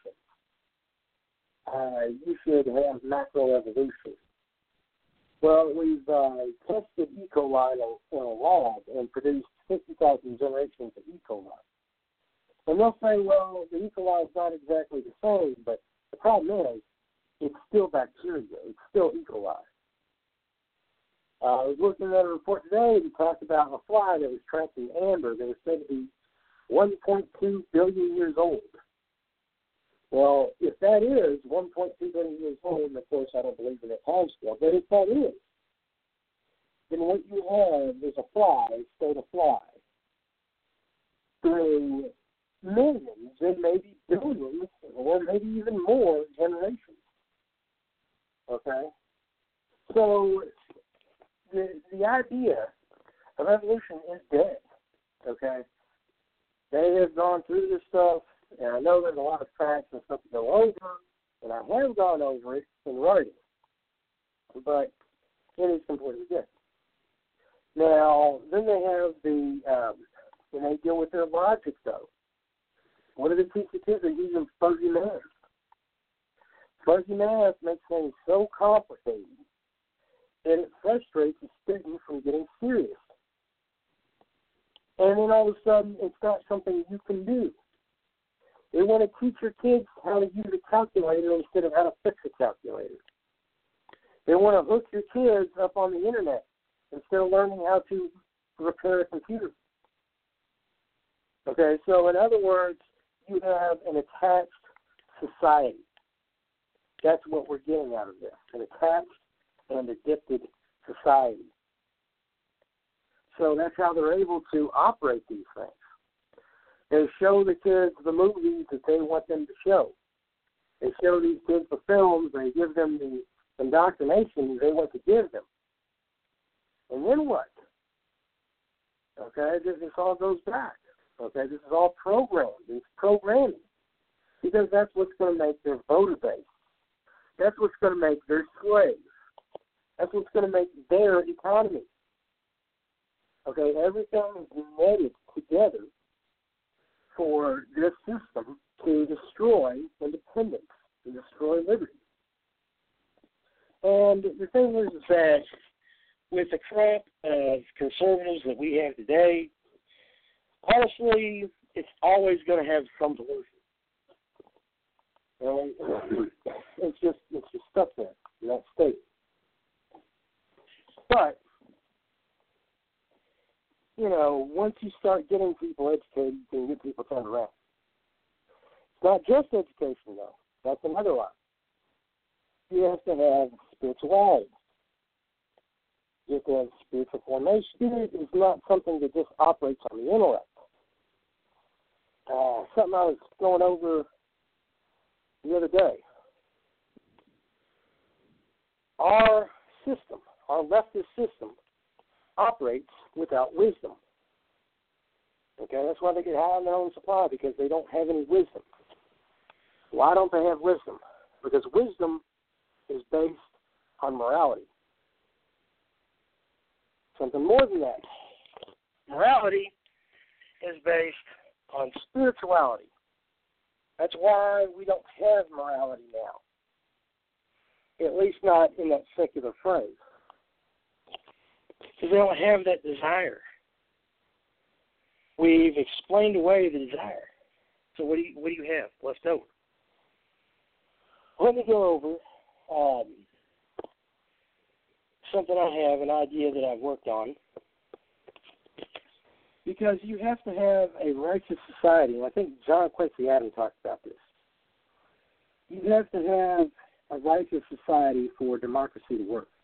you should have macroevolution. Well, we've tested E. coli in a lab and produced 50,000 generations of E. coli. And they'll say, well, the E. coli is not exactly the same, but the problem is it's still bacteria. It's still E. coli. I was looking at a report today that talked about a fly that was trapped in amber that was said to be 1.2 billion years old. Well, if that is 1.2 billion years old, and of course I don't believe in that time scale, but if that is, then what you have is a fly, state of fly, through millions and maybe billions or maybe even more generations. Okay? So the idea of evolution is dead. Okay? They have gone through this stuff, and I know there's a lot of facts and stuff to go over, and I have gone over it in writing, but it is completely dead. Now, then they have when they deal with their logic, though. What do they teach the kids? They're using fuzzy math. Fuzzy math makes things so complicated that it frustrates the student from getting serious. And then all of a sudden, it's not something you can do. They want to teach your kids how to use a calculator instead of how to fix a calculator. They want to hook your kids up on the internet instead of learning how to repair a computer. Okay, so in other words, you have an attached society. That's what we're getting out of this, an attached and addicted society. So that's how they're able to operate these things. They show the kids the movies that they want them to show. They show these kids the films. They give them the indoctrination they want to give them. And then what? Okay, this all goes back. Okay, this is all programmed. It's programming. Because that's what's going to make their voter base. That's what's going to make their slaves. That's what's going to make their economy. Okay, everything is netted together for this system to destroy independence, to destroy liberty. And the thing is that with the crop of conservatives that we have today, honestly, it's always going to have some solution. It's just stuck there in that state. But, once you start getting people educated, you can get people turned around. It's not just education, though. That's another line. You have to have spirituality. You have to have spiritual formation. Spirit is not something that just operates on the intellect. Something I was going over the other day. Our system, our leftist system, operates without wisdom. Okay, that's why they get high on their own supply, because they don't have any wisdom. Why don't they have wisdom? Because wisdom is based on morality. Something more than that. Morality is based on spirituality. That's why we don't have morality now, at least not in that secular phrase, because they don't have that desire. We've explained away the desire. So what do you have left over? Let me go over something I have, an idea that I've worked on. Because you have to have a righteous society, and I think John Quincy Adams talked about this. You have to have a righteous society for democracy to work.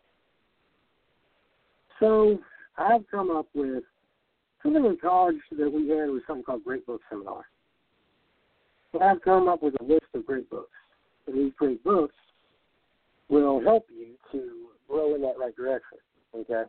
So I've come up with something in college that we had was something called Great Book Seminar. But I've come up with a list of great books. And these great books will help you to grow in that right direction. Okay?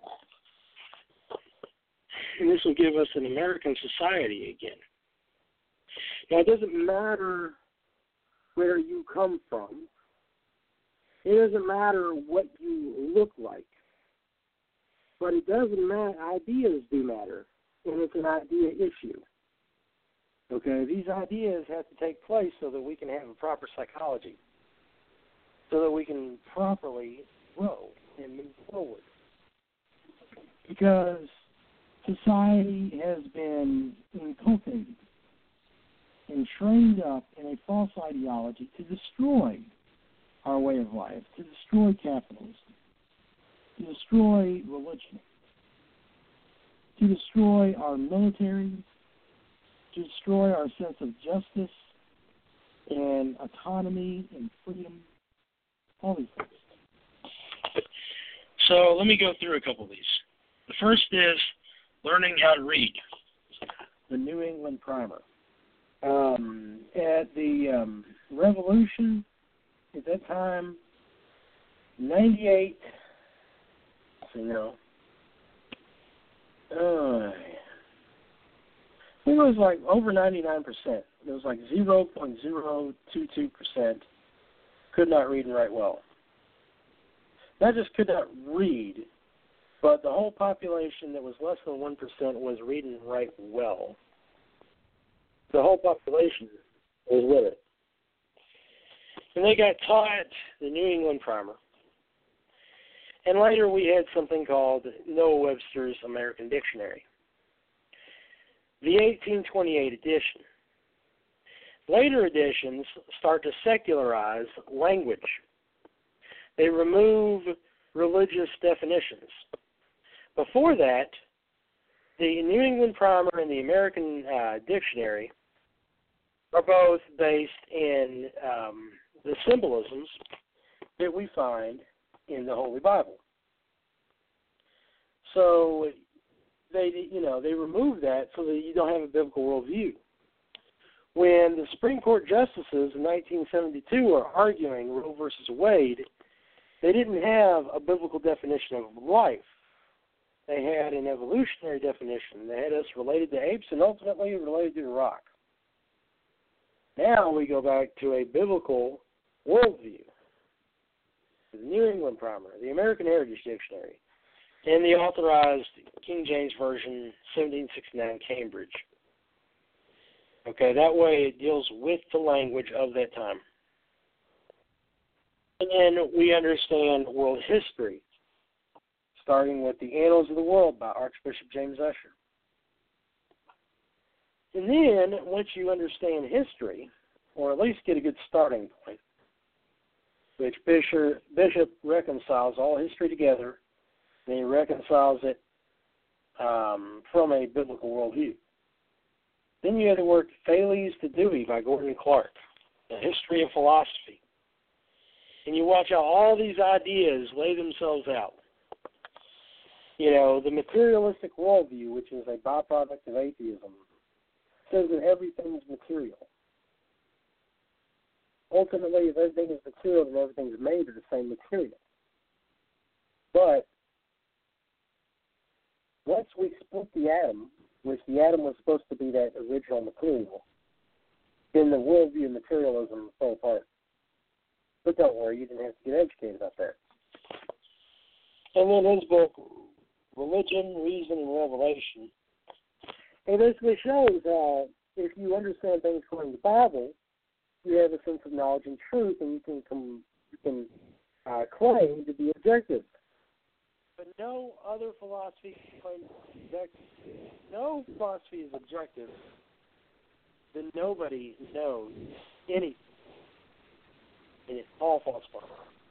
And this will give us an American society again. Now, it doesn't matter where you come from. It doesn't matter what you look like. But it doesn't matter. Ideas do matter. And it's an idea issue. Okay? These ideas have to take place so that we can have a proper psychology. So that we can properly grow and move forward. Because society has been inculcated and trained up in a false ideology to destroy our way of life, to destroy capitalism, to destroy religion, to destroy our military, to destroy our sense of justice and autonomy and freedom, all these things. So let me go through a couple of these. The first is learning how to read. The New England Primer. At the Revolution, at that time, 98, so I think it was like over 99%. It was like 0.022% could not read and write well. Not just could not read, but the whole population that was less than 1% was reading and write well. The whole population was with it. And they got taught the New England Primer. And later we had something called Noah Webster's American Dictionary. The 1828 edition. Later editions start to secularize language. They remove religious definitions. Before that, the New England Primer and the American Dictionary are both based in the symbolisms that we find in the Holy Bible. So they remove that so that you don't have a biblical worldview. When the Supreme Court justices in 1972 were arguing Roe versus Wade, they didn't have a biblical definition of life. They had an evolutionary definition. They had us related to apes and ultimately related to the rock. Now we go back to a biblical worldview. The New England Primer, the American Heritage Dictionary, and the authorized King James Version 1769 Cambridge. Okay, that way it deals with the language of that time. And then we understand world history, starting with the Annals of the World by Archbishop James Ussher. And then, once you understand history, or at least get a good starting point, which Bishop reconciles all history together, and he reconciles it from a biblical worldview. Then you have the work Thales to Dewey by Gordon Clark, The History of Philosophy. And you watch how all these ideas lay themselves out. You know, the materialistic worldview, which is a byproduct of atheism, says that everything is material. Ultimately, if everything is material, then everything is made of the same material. But once we split the atom, which the atom was supposed to be that original material, then the worldview of materialism fell apart. But don't worry, you didn't have to get educated about that. And then his book, Religion, Reason, and Revelation, It basically shows how if you understand things according to the Bible, you have a sense of knowledge and truth, and you can claim to be objective. But no other philosophy claims objective. No philosophy is objective. Then nobody knows anything, and it all falls apart.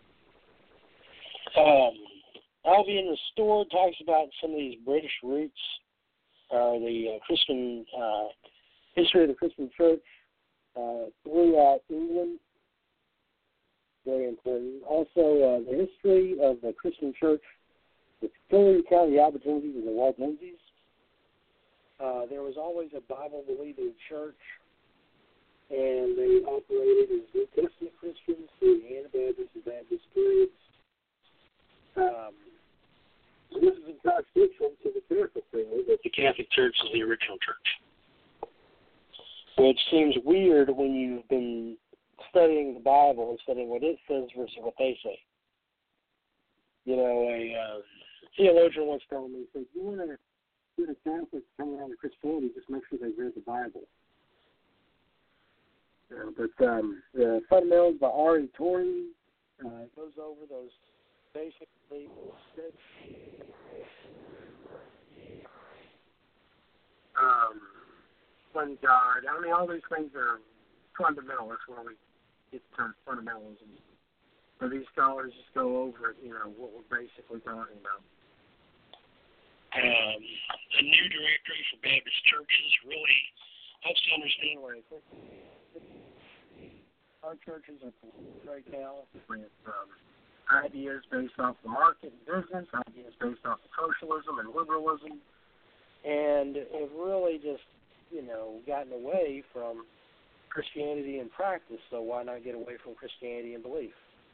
Albion Restored talks about some of these British roots, the Christian history of the Christian Church throughout England. Very important. Also, the history of the Christian Church, the Fillery County Albigenses and the Waldenses. There was always a Bible-believing church, and they operated as New Testament Christians through the Anabaptist and Baptist periods. This is in contradiction to the Catholic theory that the Catholic Church is the original church. Which seems weird when you've been studying the Bible and studying what it says versus what they say. You know, a theologian once told me, he said, you want to get a Catholic coming around to Christianity, just make sure they read the Bible. But the fundamentals by R.E. Torrey goes over those basically one God. I mean, all these things are fundamental. That's where we get the term fundamentalism. But these scholars just go over, what we're basically talking about. The new directory for Baptist churches really helps you understand where our churches are right now with ideas based off the market and business, ideas based off of socialism and liberalism, and have really just, gotten away from Christianity in practice, so why not get away from Christianity in belief?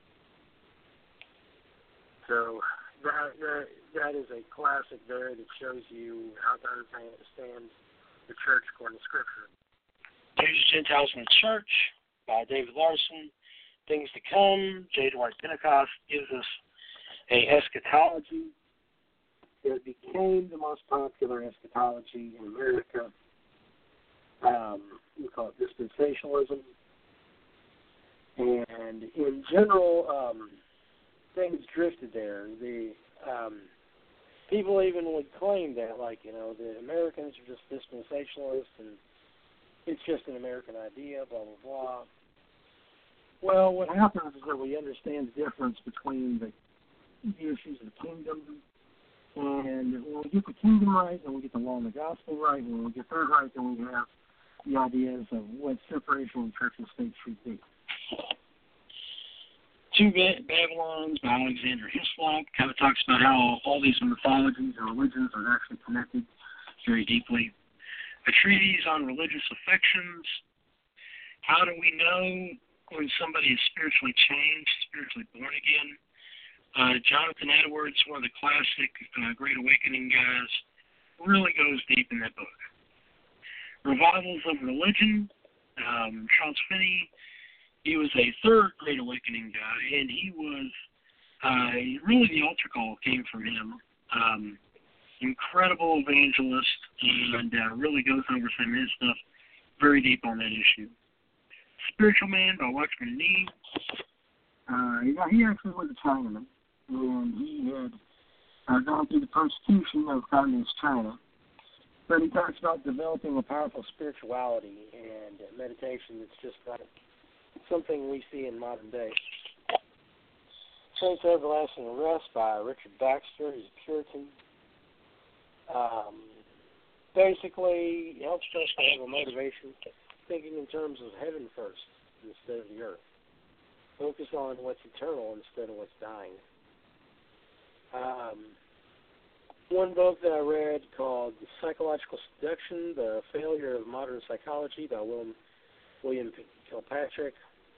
So that is a classic there that shows you how to understand the church according to Scripture. Jews, Gentiles, and the Church by David Larson. Things to Come. J. Dwight Pentecost gives us a eschatology that became the most popular eschatology in America. We call it dispensationalism. And in general, things drifted there. The people even would claim that, the Americans are just dispensationalists and it's just an American idea, blah, blah, blah. Well, what happens is that we understand the difference between the issues of the kingdom, and when we get the kingdom right, then we get the law and the gospel right, and when we get that right, then we have the ideas of what separation of church and state should be. Two Babylons by Alexander Hislop kind of talks about how all these mythologies and religions are actually connected very deeply. A treatise on religious affections. How do we know when somebody is spiritually changed, spiritually born again? Jonathan Edwards, one of the classic Great Awakening guys, really goes deep in that book. Revivals of Religion. Charles Finney, he was a third Great Awakening guy, and he was really the altar call came from him. Incredible evangelist, and really goes over some of his stuff very deep on that issue. Spiritual Man by Watchman Nee. He actually was a Chinaman, and he had gone through the persecution of communist China. But he talks about developing a powerful spirituality and meditation that's just not something we see in modern day. Saints of Everlasting Rest by Richard Baxter. He's a Puritan. Basically, helps us to have a motivation thinking in terms of heaven first instead of the earth. Focus on what's eternal instead of what's dying. One book that I read called Psychological Seduction, The Failure of Modern Psychology by William Kilpatrick.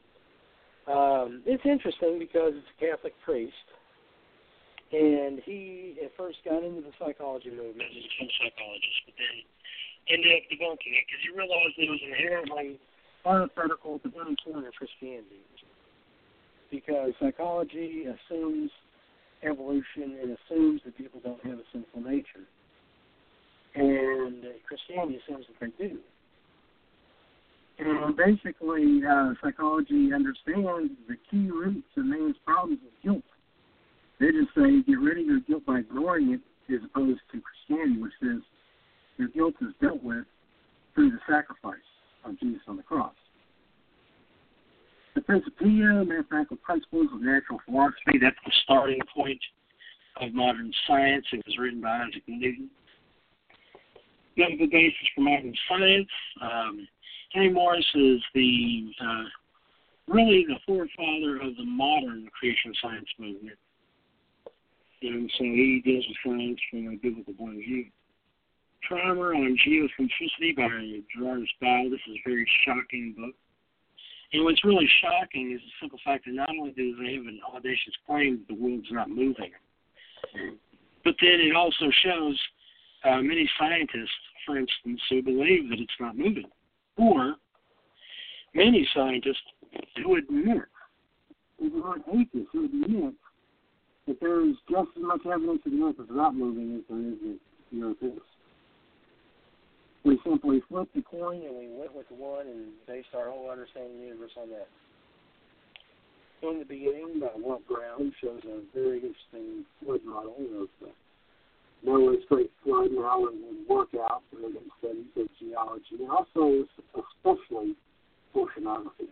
It's interesting because it's a Catholic priest, and he at first got into the psychology movement and became a psychologist, but then ended up debunking it because he realized it was inherently antithetical to any form of Christianity. Because psychology assumes evolution and assumes that people don't have a sinful nature. And Christianity assumes that they do. And basically, psychology understands the key roots of man's problems is guilt. They just say, get rid of your guilt by ignoring it, as opposed to Christianity, which says your guilt is dealt with through the sacrifice of Jesus on the cross. The Principia, mathematical principles of natural philosophy, that's the starting point of modern science. It was written by Isaac Newton. The basis for modern science. Henry Morris is really the forefather of the modern creation science movement. And so he deals with science from a biblical point of view. Primer on Geocentricity by Gerardus Bell. This is a very shocking book. And what's really shocking is the simple fact that not only do they have an audacious claim that the world's not moving, but then it also shows many scientists, for instance, who believe that it's not moving. Or many scientists who admit, even like atheists, who admit that there is just as much evidence that the earth is not moving as there is that the earth is. We simply flipped the coin and we went with the one and based our whole understanding of the universe on that. In the Beginning by Walt Brown shows a very interesting flood model of Noah's great flood and how it would work out for the studies of geology and also especially oceanography.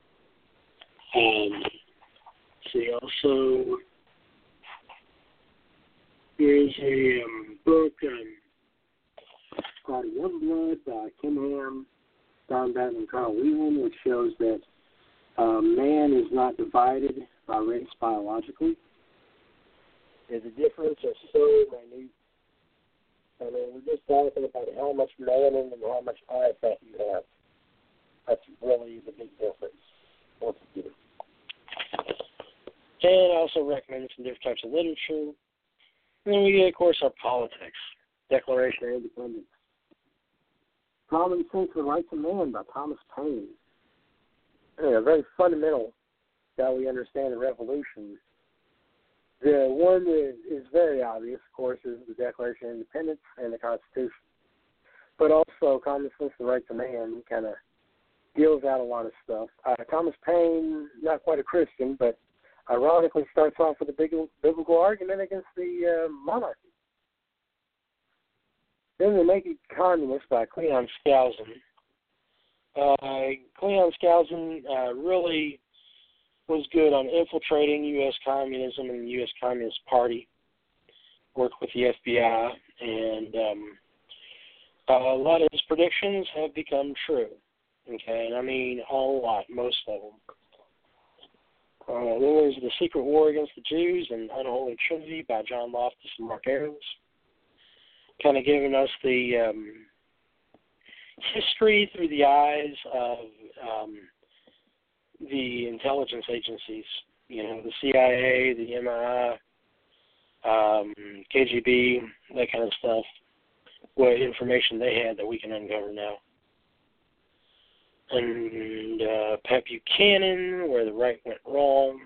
See, also there's a book called Youngblood by Kim Ham, Don Batten, and Carl Whelan, which shows that man is not divided by race biologically. The difference is so minute. I mean, we're just talking about how much melanin and how much eye fat you have. That's really the big difference. Once again. And I also recommend some different types of literature. And then we get, of course, our politics. Declaration of Independence. Common Sense and Rights of Man by Thomas Paine. Yeah, very fundamental that we understand the revolution. The one that is very obvious, of course, is the Declaration of Independence and the Constitution. But also, Common Sense and Rights of Man kind of deals out a lot of stuff. Thomas Paine, not quite a Christian, but ironically starts off with a biblical argument against the monarchy. Then The Naked Communist by Cleon Skousen. Cleon Skousen really was good on infiltrating U.S. communism and the U.S. Communist Party, worked with the FBI, and a lot of his predictions have become true. Okay, and I mean a lot, most of them. Then there's The Secret War Against the Jews and Unholy Trinity by John Loftus and Mark Ahrens, kind of giving us the history through the eyes of the intelligence agencies, you know, the CIA, the MI, KGB, that kind of stuff, what information they had that we can uncover now. And Pat Buchanan, Where the Right Went Wrong.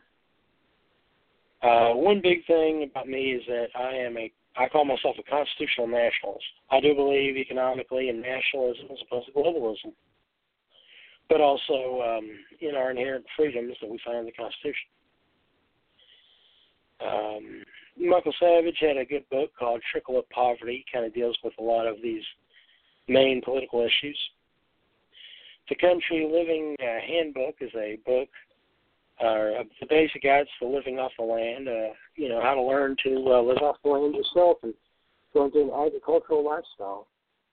One big thing about me is that I call myself a constitutional nationalist. I do believe economically in nationalism as opposed to globalism, but also in our inherent freedoms that we find in the Constitution. Michael Savage had a good book called Trickle Up Poverty, kind of deals with a lot of these main political issues. The Country Living Handbook is a book, the basic guides to living off the land, how to learn to live off the land yourself and go into an agricultural lifestyle.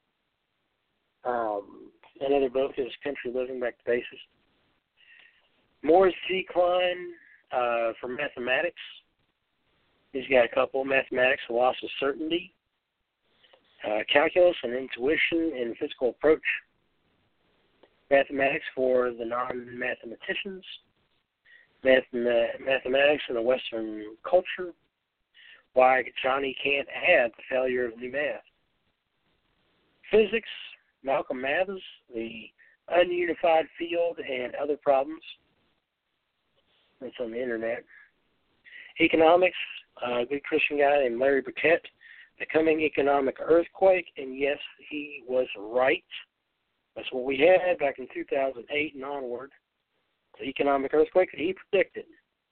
Another book is Country Living Back to Basics. Morris Z. Klein for mathematics. He's got a couple: Mathematics, The Loss of Certainty, Calculus and Intuition in Physical Approach, Mathematics for the Non-Mathematicians, Mathematics in the Western Culture, Why Johnny Can't Add, The Failure of New Math, Physics, Malcolm Mathers, The Ununified Field and Other Problems. That's on the internet. Economics, a good Christian guy named Larry Burkett, the coming economic earthquake, and yes, he was right. That's what we had back in 2008 and onward, the economic earthquake that he predicted.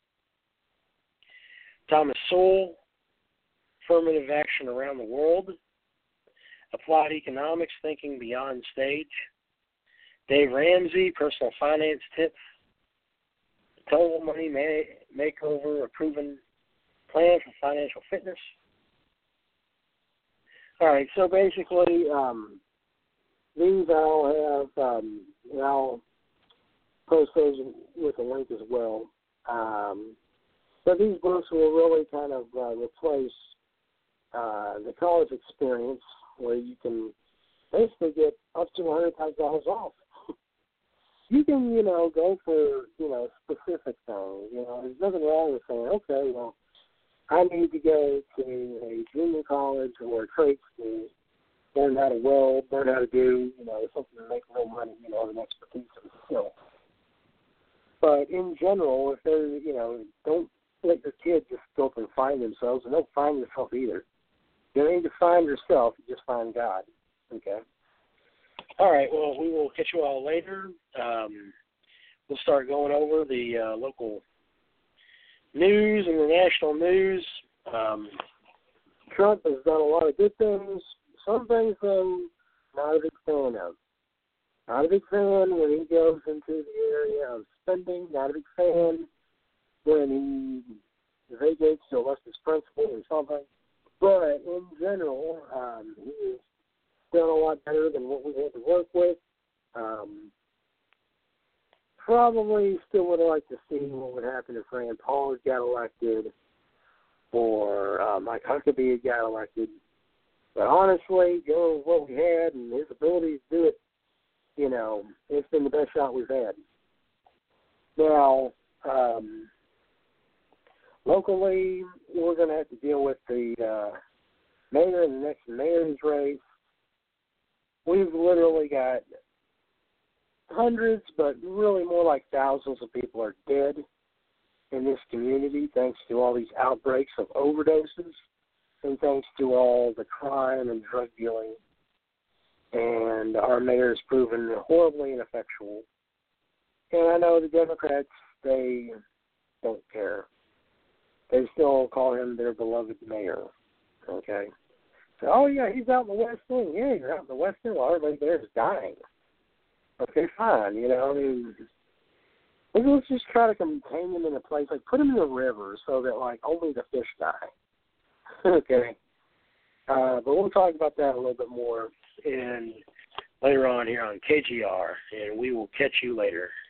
Thomas Sowell, affirmative action around the world. Applied economics, thinking beyond stage. Dave Ramsey, personal finance tips. Total money makeover, a proven plan for financial fitness. All right, so basically, these I'll have, and I'll post those with a link as well. But these books will really kind of replace the college experience, where you can basically get up to $100,000 off. You can, go for, specific things. There's nothing wrong with saying, okay, well, I need to go to a junior college or a trade school, learn how to weld, learn how to do, something to make real money, an expertise or skill. But in general, if they're, don't let your kids just go up and find themselves, and don't find yourself either. You don't need to find yourself, you just find God. Okay? All right, well, we will catch you all later. We'll start going over the local news and the national news. Trump has done a lot of good things. Some things, though, not a big fan of. Not a big fan when he goes into the area of spending. Not a big fan when he vacates to elect his principal or something. But in general, he has done a lot better than what we had to work with. Probably still would have liked to see what would happen if Rand Paul had got elected or Mike Huckabee had got elected. But honestly, going with what we had and his ability to do it, it's been the best shot we've had. Now, locally, we're going to have to deal with the mayor and the next mayor's race. We've literally got hundreds, but really more like thousands of people are dead in this community thanks to all these outbreaks of overdoses and thanks to all the crime and drug dealing. And our mayor has proven horribly ineffectual. And I know the Democrats, they don't care. They still call him their beloved mayor. Okay? So, oh, yeah, he's out in the West Wing. Yeah, you're out in the West Wing. Well, everybody there is dying. Okay, fine. Let's just try to contain them in a place. Like, put them in the river so that, only the fish die. Okay? But we'll talk about that a little bit more later on here on KGR, and we will catch you later.